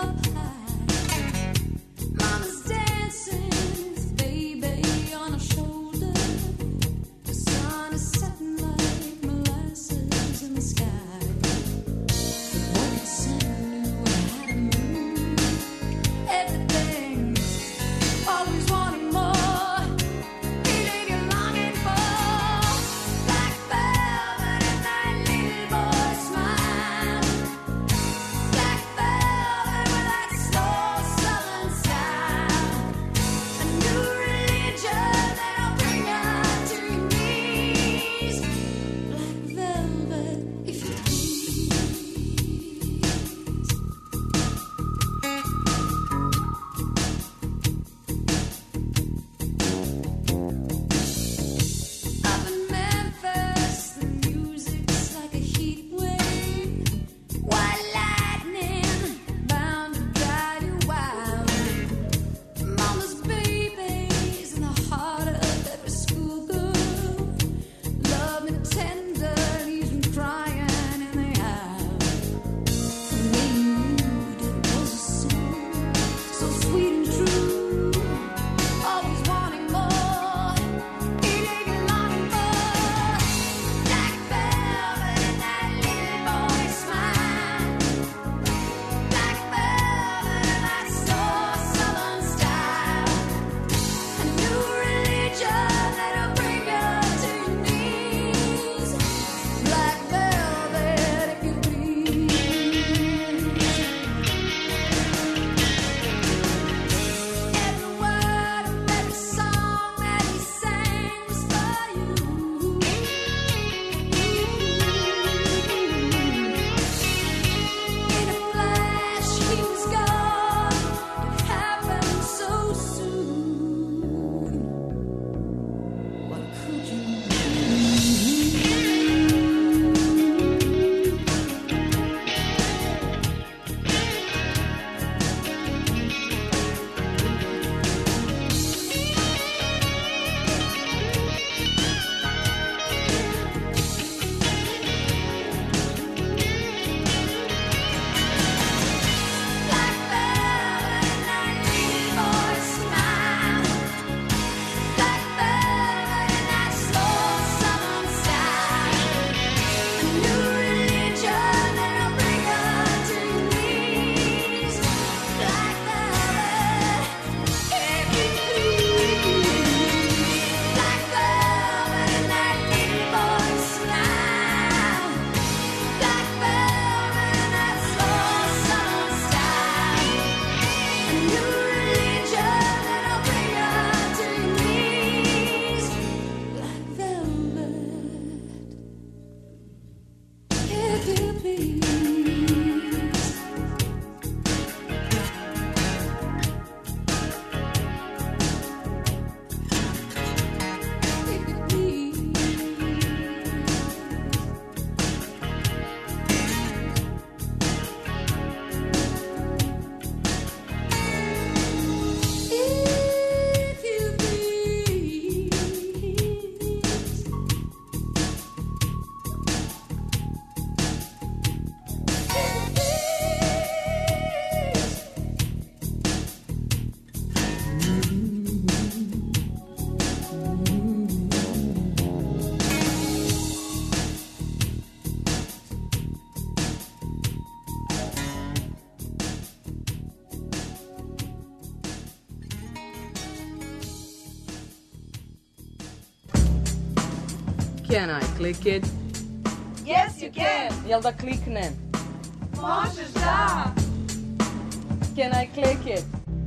Can I click it? Yes, you can. Jel da kliknem? Možeš da. Can I click it?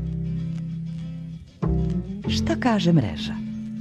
Šta kaže mreža?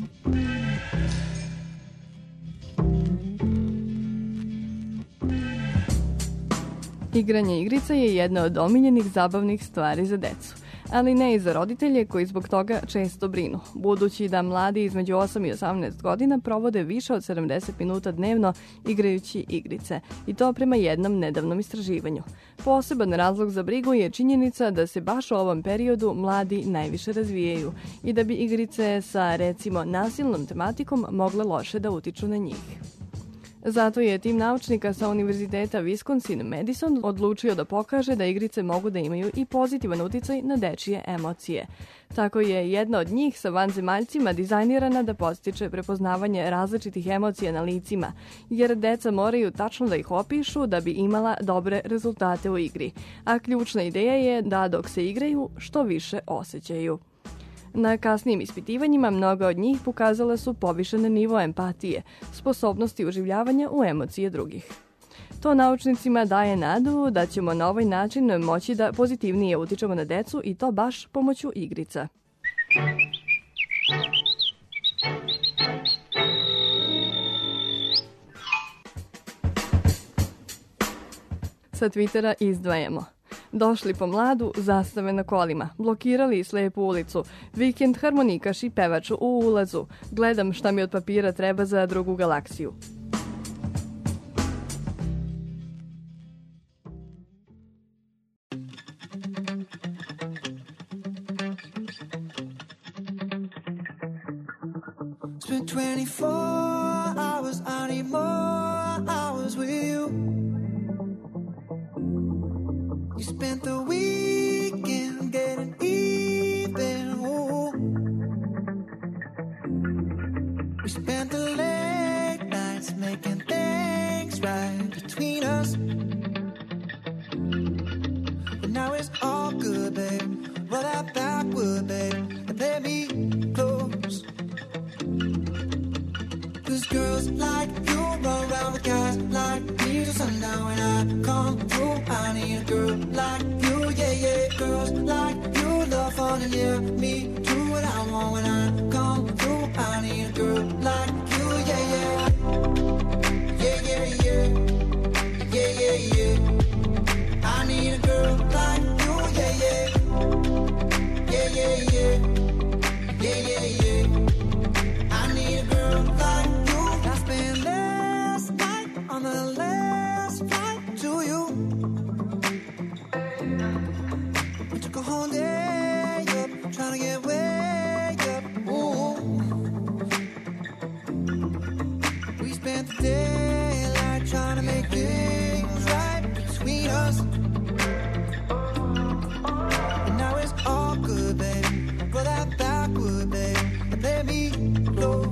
Igranje igrica je jedna od omiljenih zabavnih stvari za decu, ali ne i za roditelje koji zbog toga često brinu, budući da mladi između osam i osamnaest godina provode više od sedamdeset minuta dnevno igrajući igrice, i to prema jednom nedavnom istraživanju. Poseban razlog za brigu je činjenica da se baš u ovom periodu mladi najviše razvijaju i da bi igrice sa, recimo, nasilnom tematikom mogle loše da utiču na njih. Zato je tim naučnika sa Univerziteta Wisconsin-Madison odlučio da pokaže da igrice mogu da imaju i pozitivan uticaj na dečije emocije. Tako je jedna od njih sa vanzemaljcima dizajnirana da podstiče prepoznavanje različitih emocija na licima, jer deca moraju tačno da ih opišu da bi imala dobre rezultate u igri. A ključna ideja je da dok se igraju, što više osjećaju. Na kasnijim ispitivanjima mnoga od njih pokazala su povišen nivo empatije, sposobnosti uživljavanja u emocije drugih. To naučnicima daje nadu da ćemo na ovaj način moći da pozitivnije utičemo na decu, i to baš pomoću igrica. Sa Twittera izdvajamo: došli po mladu, zastave na kolima, blokirali slepu ulicu, vikend harmonikaš i pevač u ulazu, gledam šta mi od papira treba za drugu galaksiju. Spent twenty-four hours, I need more hours with you. You spent the weekend getting even, ooh. We spent the late nights making things right between us. But now it's all good, babe. Roll that backward, babe, and play me close. Cause girls like you run around with guys like me till sundown. When I come through, I need a girl like you, yeah, yeah. Girls like you love fun and yeah, me do what I want. When I come through, I need a girl like you, yeah, yeah. Yeah, yeah, yeah. Yeah, yeah, yeah. I need a girl like you, yeah, yeah. Yeah, yeah, yeah. Yeah, yeah, yeah. I need a girl like you. I spent last night on the last flight to you. We took a whole day up, trying to get way up. Ooh. We spent the daylight trying to make things right between us. And now it's all good, baby. Roll that backward, babe, and let me close.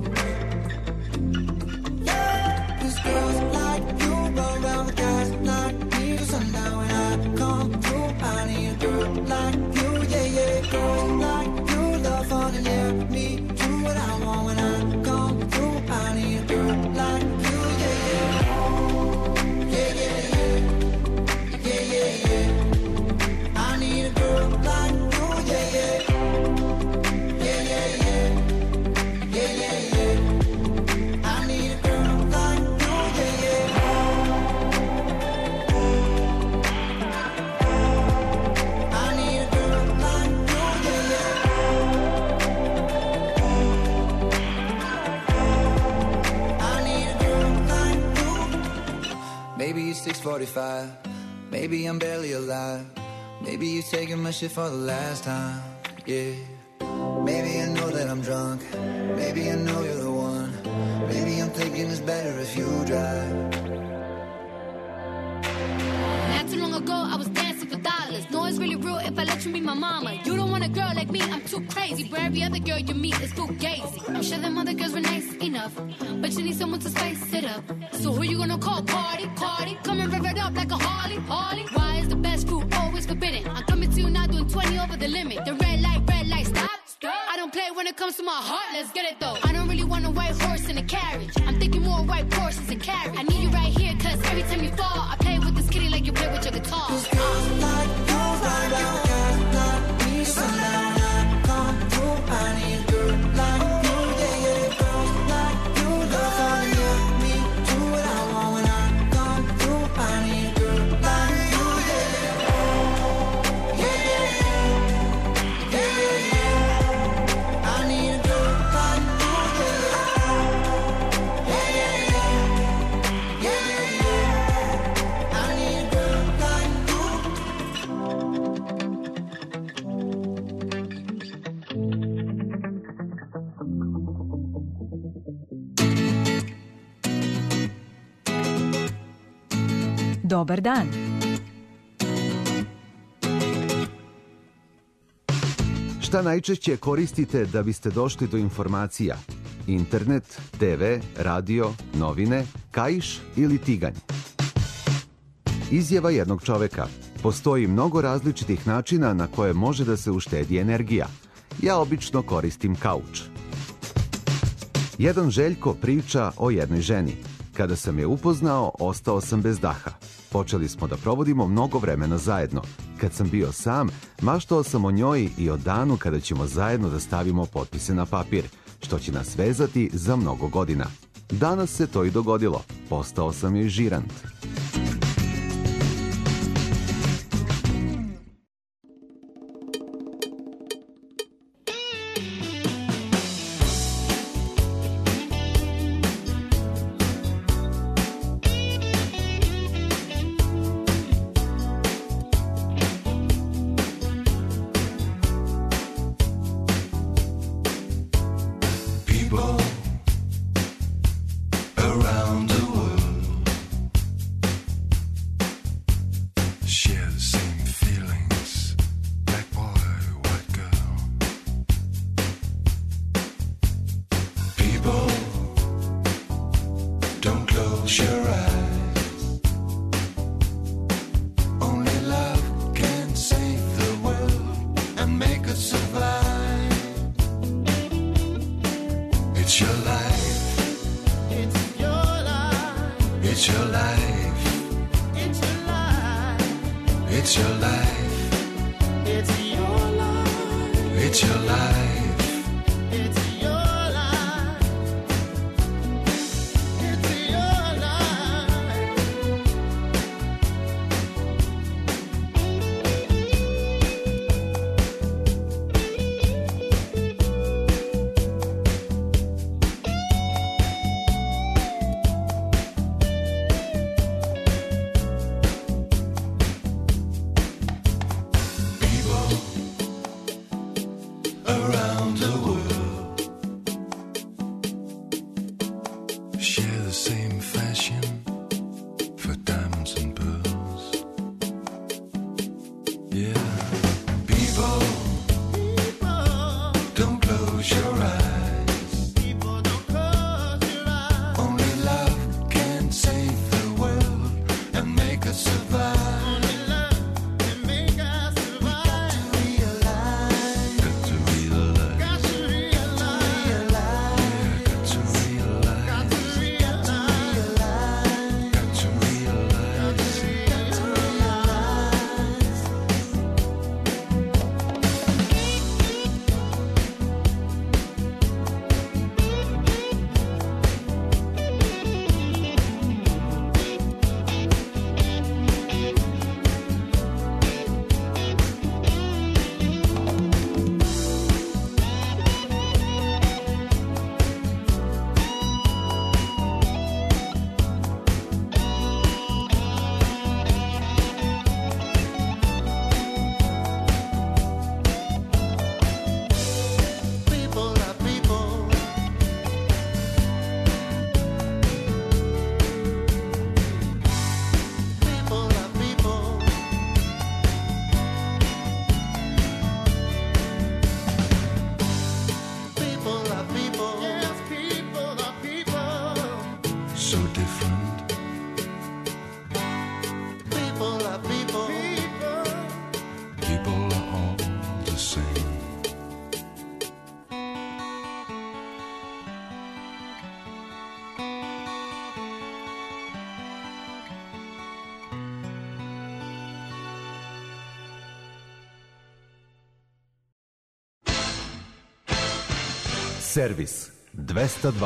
Yeah, 'cause girls like you run around with guys like me till sundown. When I come through, I need a girl like you, yeah, yeah. Girls like you love fun and yeah, me do what I want. When I come through, I need a girl like you, yeah, yeah. Yeah, yeah, yeah. Yeah, yeah, yeah. I need a girl like you, yeah, yeah. Yeah, yeah, yeah. Yeah, yeah, yeah. I need a girl like you, yeah, yeah. I need a girl like you, yeah, yeah. I need a girl like you. Maybe it's six forty-five. Maybe I'm barely alive. Maybe you're taking my shit for the last time. Yeah. Maybe I know that I'm drunk. Maybe I know you're the one. Maybe I'm thinking it's better if you drive. Not too long ago, I was dancing for dollars. No, it's really real if I let you be my mama. You don't want a girl like me, I'm too crazy. Where every other girl you meet is too gazy. I'm sure them other girls were nice enough, but you need someone to spice it up. So who you gonna call? Cardi, Cardi. Come and rev it up like a Harley, Harley. Why is the best fruit always forbidden? I'm coming to you now doing twenty over the limit. The red light, red light, stop. I don't play when it comes to my heart, let's get it though. I don't really want a white horse in a carriage. I'm thinking more the right portions and carry. I need you right here, cause every time you fall, I play with this kitty like you play with your guitar. Cause girls like you, like you, guys like me, so now I come through. I need a girl like you, yeah, yeah. Girls like you, love how you let me do what I want when I come through. I need a girl like you, yeah, yeah. Yeah, yeah, yeah. Yeah, yeah, yeah. I need a girl like you, yeah, yeah. Yeah, yeah, yeah. Yeah, yeah, yeah. I need a girl like you. Dobar dan. Šta najčešće koristite da biste došli do informacija? Internet, te ve, radio, novine, kaiš ili tiganj? Izjava jednog čoveka. Postoji mnogo različitih načina na koje može da se uštedi energija. Ja obično koristim kauč. Jedan Željko priča o jednoj ženi. Kada sam je upoznao, ostao sam bez daha. Počeli smo da provodimo mnogo vremena zajedno. Kad sam bio sam, maštao sam o njoj i o danu kada ćemo zajedno da stavimo potpise na papir, što će nas vezati za mnogo godina. Danas se to i dogodilo. Postao sam joj žirant. People around the world share the same feelings, black boy, white girl. People, don't close your eyes. Only love can save the world and make us survive. It's your life. It's your life. It's your life. It's your life. It's your life. It's your life. It's your life. It's your life. It's your life. People around the world share the same fashion for diamonds and pearls. Yeah. People, don't close your eyes. Only love can save the world and make us survive. Got to realize. Got to realize. Got to realize. Got to Servis dvesta dva.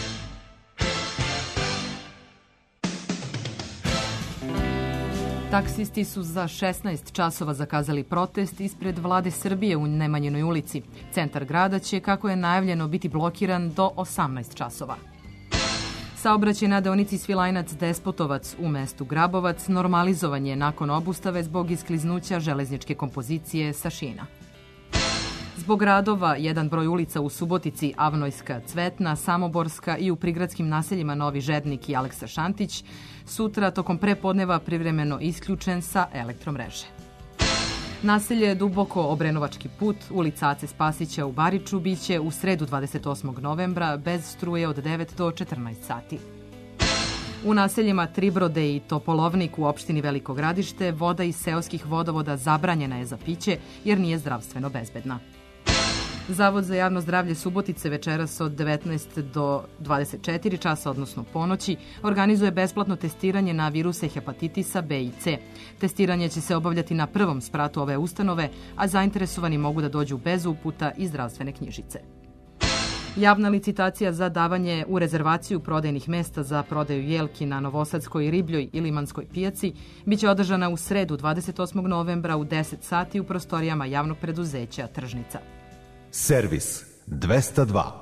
Taksisti su za šesnaest časova zakazali protest ispred vlade Srbije u Nemanjinoj ulici. Centar grada će, kako je najavljeno, biti blokiran do osamnaest časova. Saobraćaj na deonici Svilajnac-Despotovac u mestu Grabovac normalizovan je nakon obustave zbog iskliznuća železničke kompozicije sa šina. Zbog radova, jedan broj ulica u Subotici, Avnojska, Cvetna, Samoborska i u prigradskim naseljima Novi Žednik i Aleksa Šantić, sutra tokom prepodneva privremeno isključen sa elektromreže. Naselje Duboko Obrenovački put, ulica Ace Spasića u Bariču, biće u sredu dvadeset osmog novembra bez struje od devet do četrnaest sati. U naseljima Tribrode i Topolovnik u opštini Veliko Gradište voda iz seoskih vodovoda zabranjena je za piće jer nije zdravstveno bezbedna. Zavod za javno zdravlje Subotice večeras od devetnaest do dvadeset četiri časa, odnosno ponoći, organizuje besplatno testiranje na viruse hepatitisa B i C. Testiranje će se obavljati na prvom spratu ove ustanove, a zainteresovani mogu da dođu bez uputa i zdravstvene knjižice. Javna licitacija za davanje u rezervaciju prodajnih mesta za prodaju jelki na Novosadskoj ribljoj i Limanskoj pijaci biće održana u sredu dvadeset osmog novembra u deset sati u prostorijama javnog preduzeća Tržnica. Servis dvesta dva.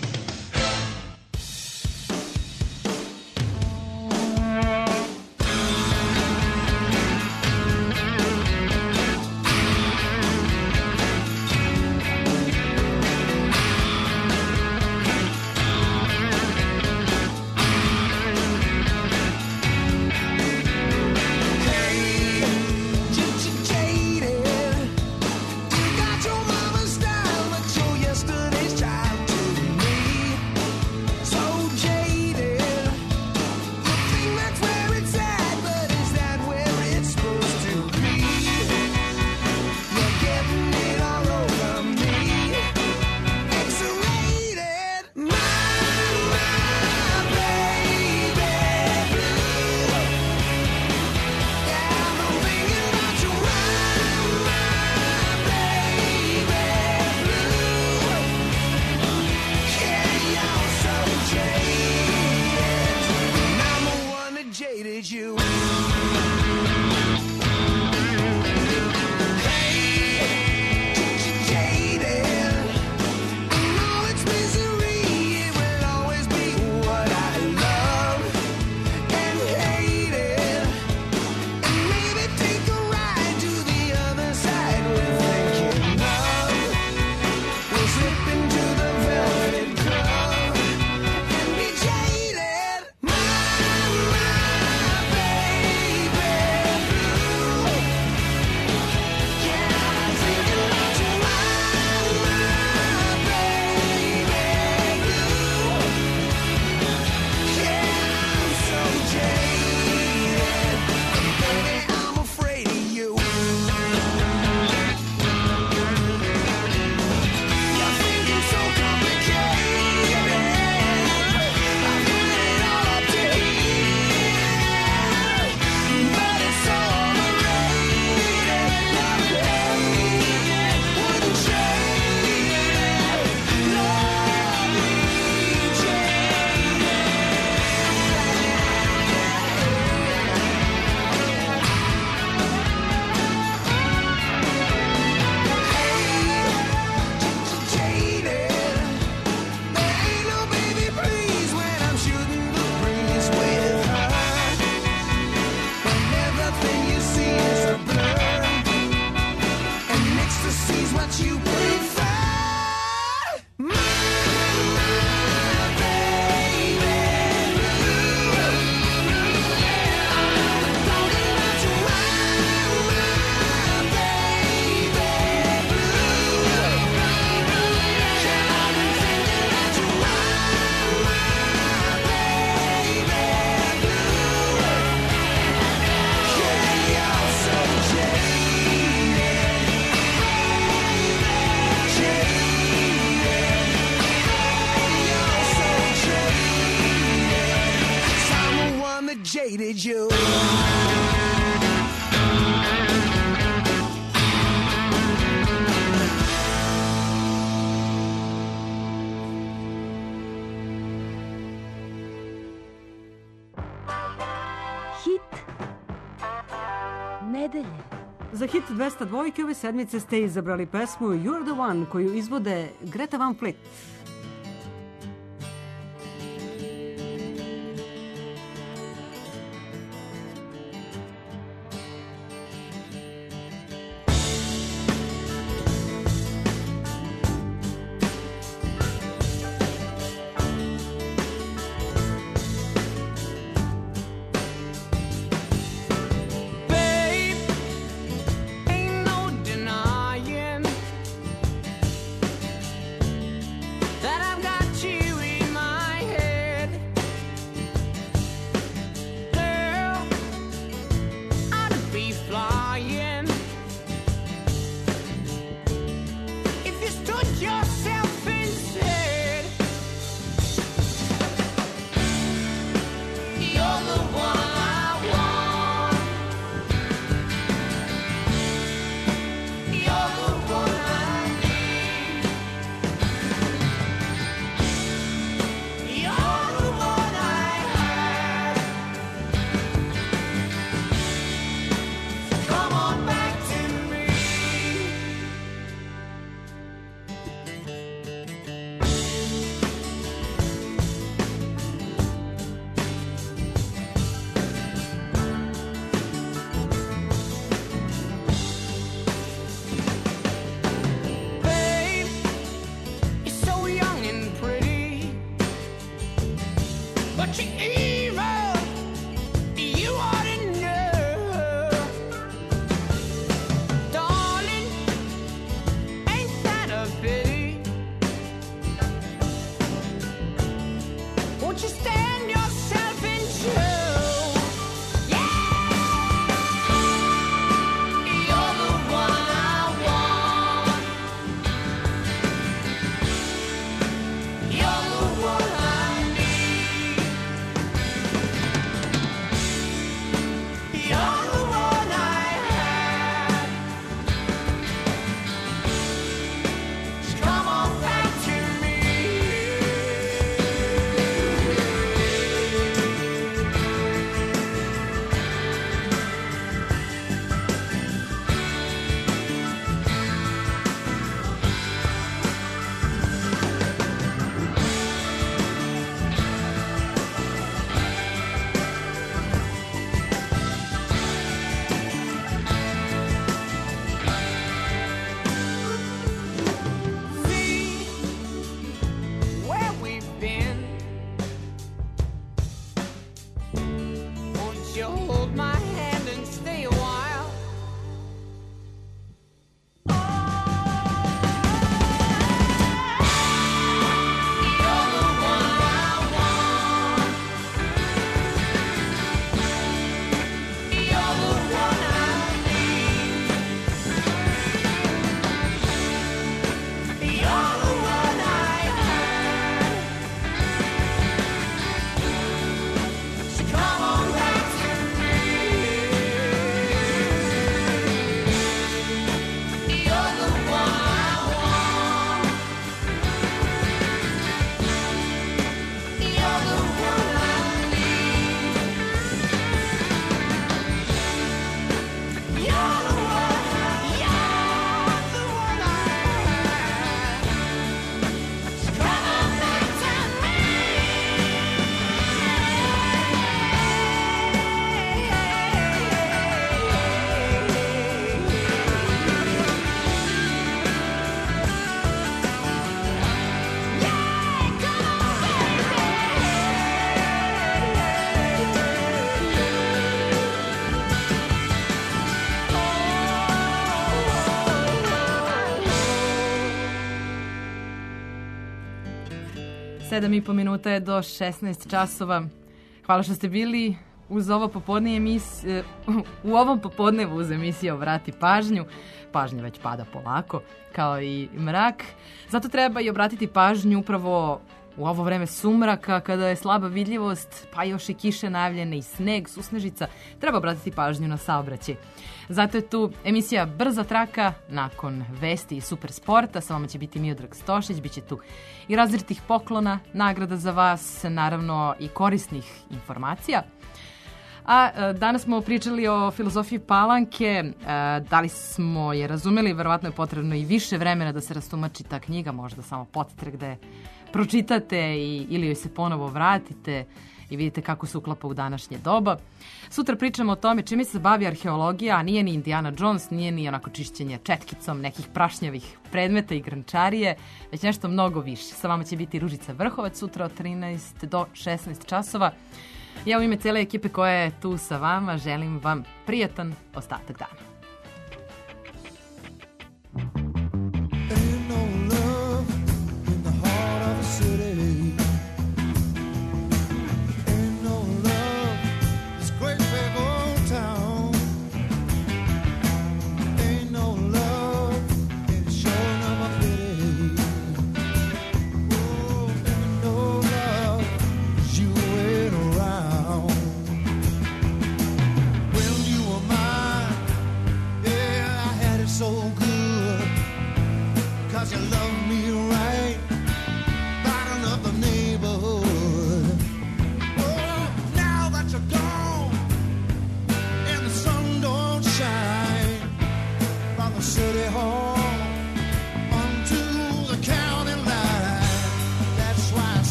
jaded you. hit nedelje. Za hit dvesta dva ove sedmice ste izabrali pesmu You're the One koju izvode Greta Van Fleet. sedam i po minuta je do šesnaest časova. Hvala što ste bili uz ovo popodne emis... u ovom popodnevu uz emisiju Vrati pažnju. Pažnja već pada polako, kao i mrak. Zato treba i obratiti pažnju upravo u ovo vreme sumraka, kada je slaba vidljivost, pa još i kiše najavljene i sneg, susnežica, treba obratiti pažnju na saobraćaj. Zato je tu emisija Brza traka, nakon vesti i super sporta, sa vama će biti Miodrag Stošić, bit će tu i različitih poklona, nagrada za vas, naravno i korisnih informacija. A e, danas smo pričali o filozofiji Palanke, e, da li smo je razumeli, verovatno je potrebno i više vremena da se rastumači ta knjiga, možda samo podstrek da je pročitate i, ili joj se ponovo vratite i vidite kako se uklapa u današnje doba. Sutra pričamo o tome čime se bavi arheologija, a nije ni Indiana Jones, nije ni onako čišćenje četkicom nekih prašnjavih predmeta i grančarije, već nešto mnogo više. Sa vama će biti Ružica Vrhovac sutra od trinaest do šesnaest časova. Ja u ime cele ekipe koja je tu sa vama želim vam prijatan ostatak dana.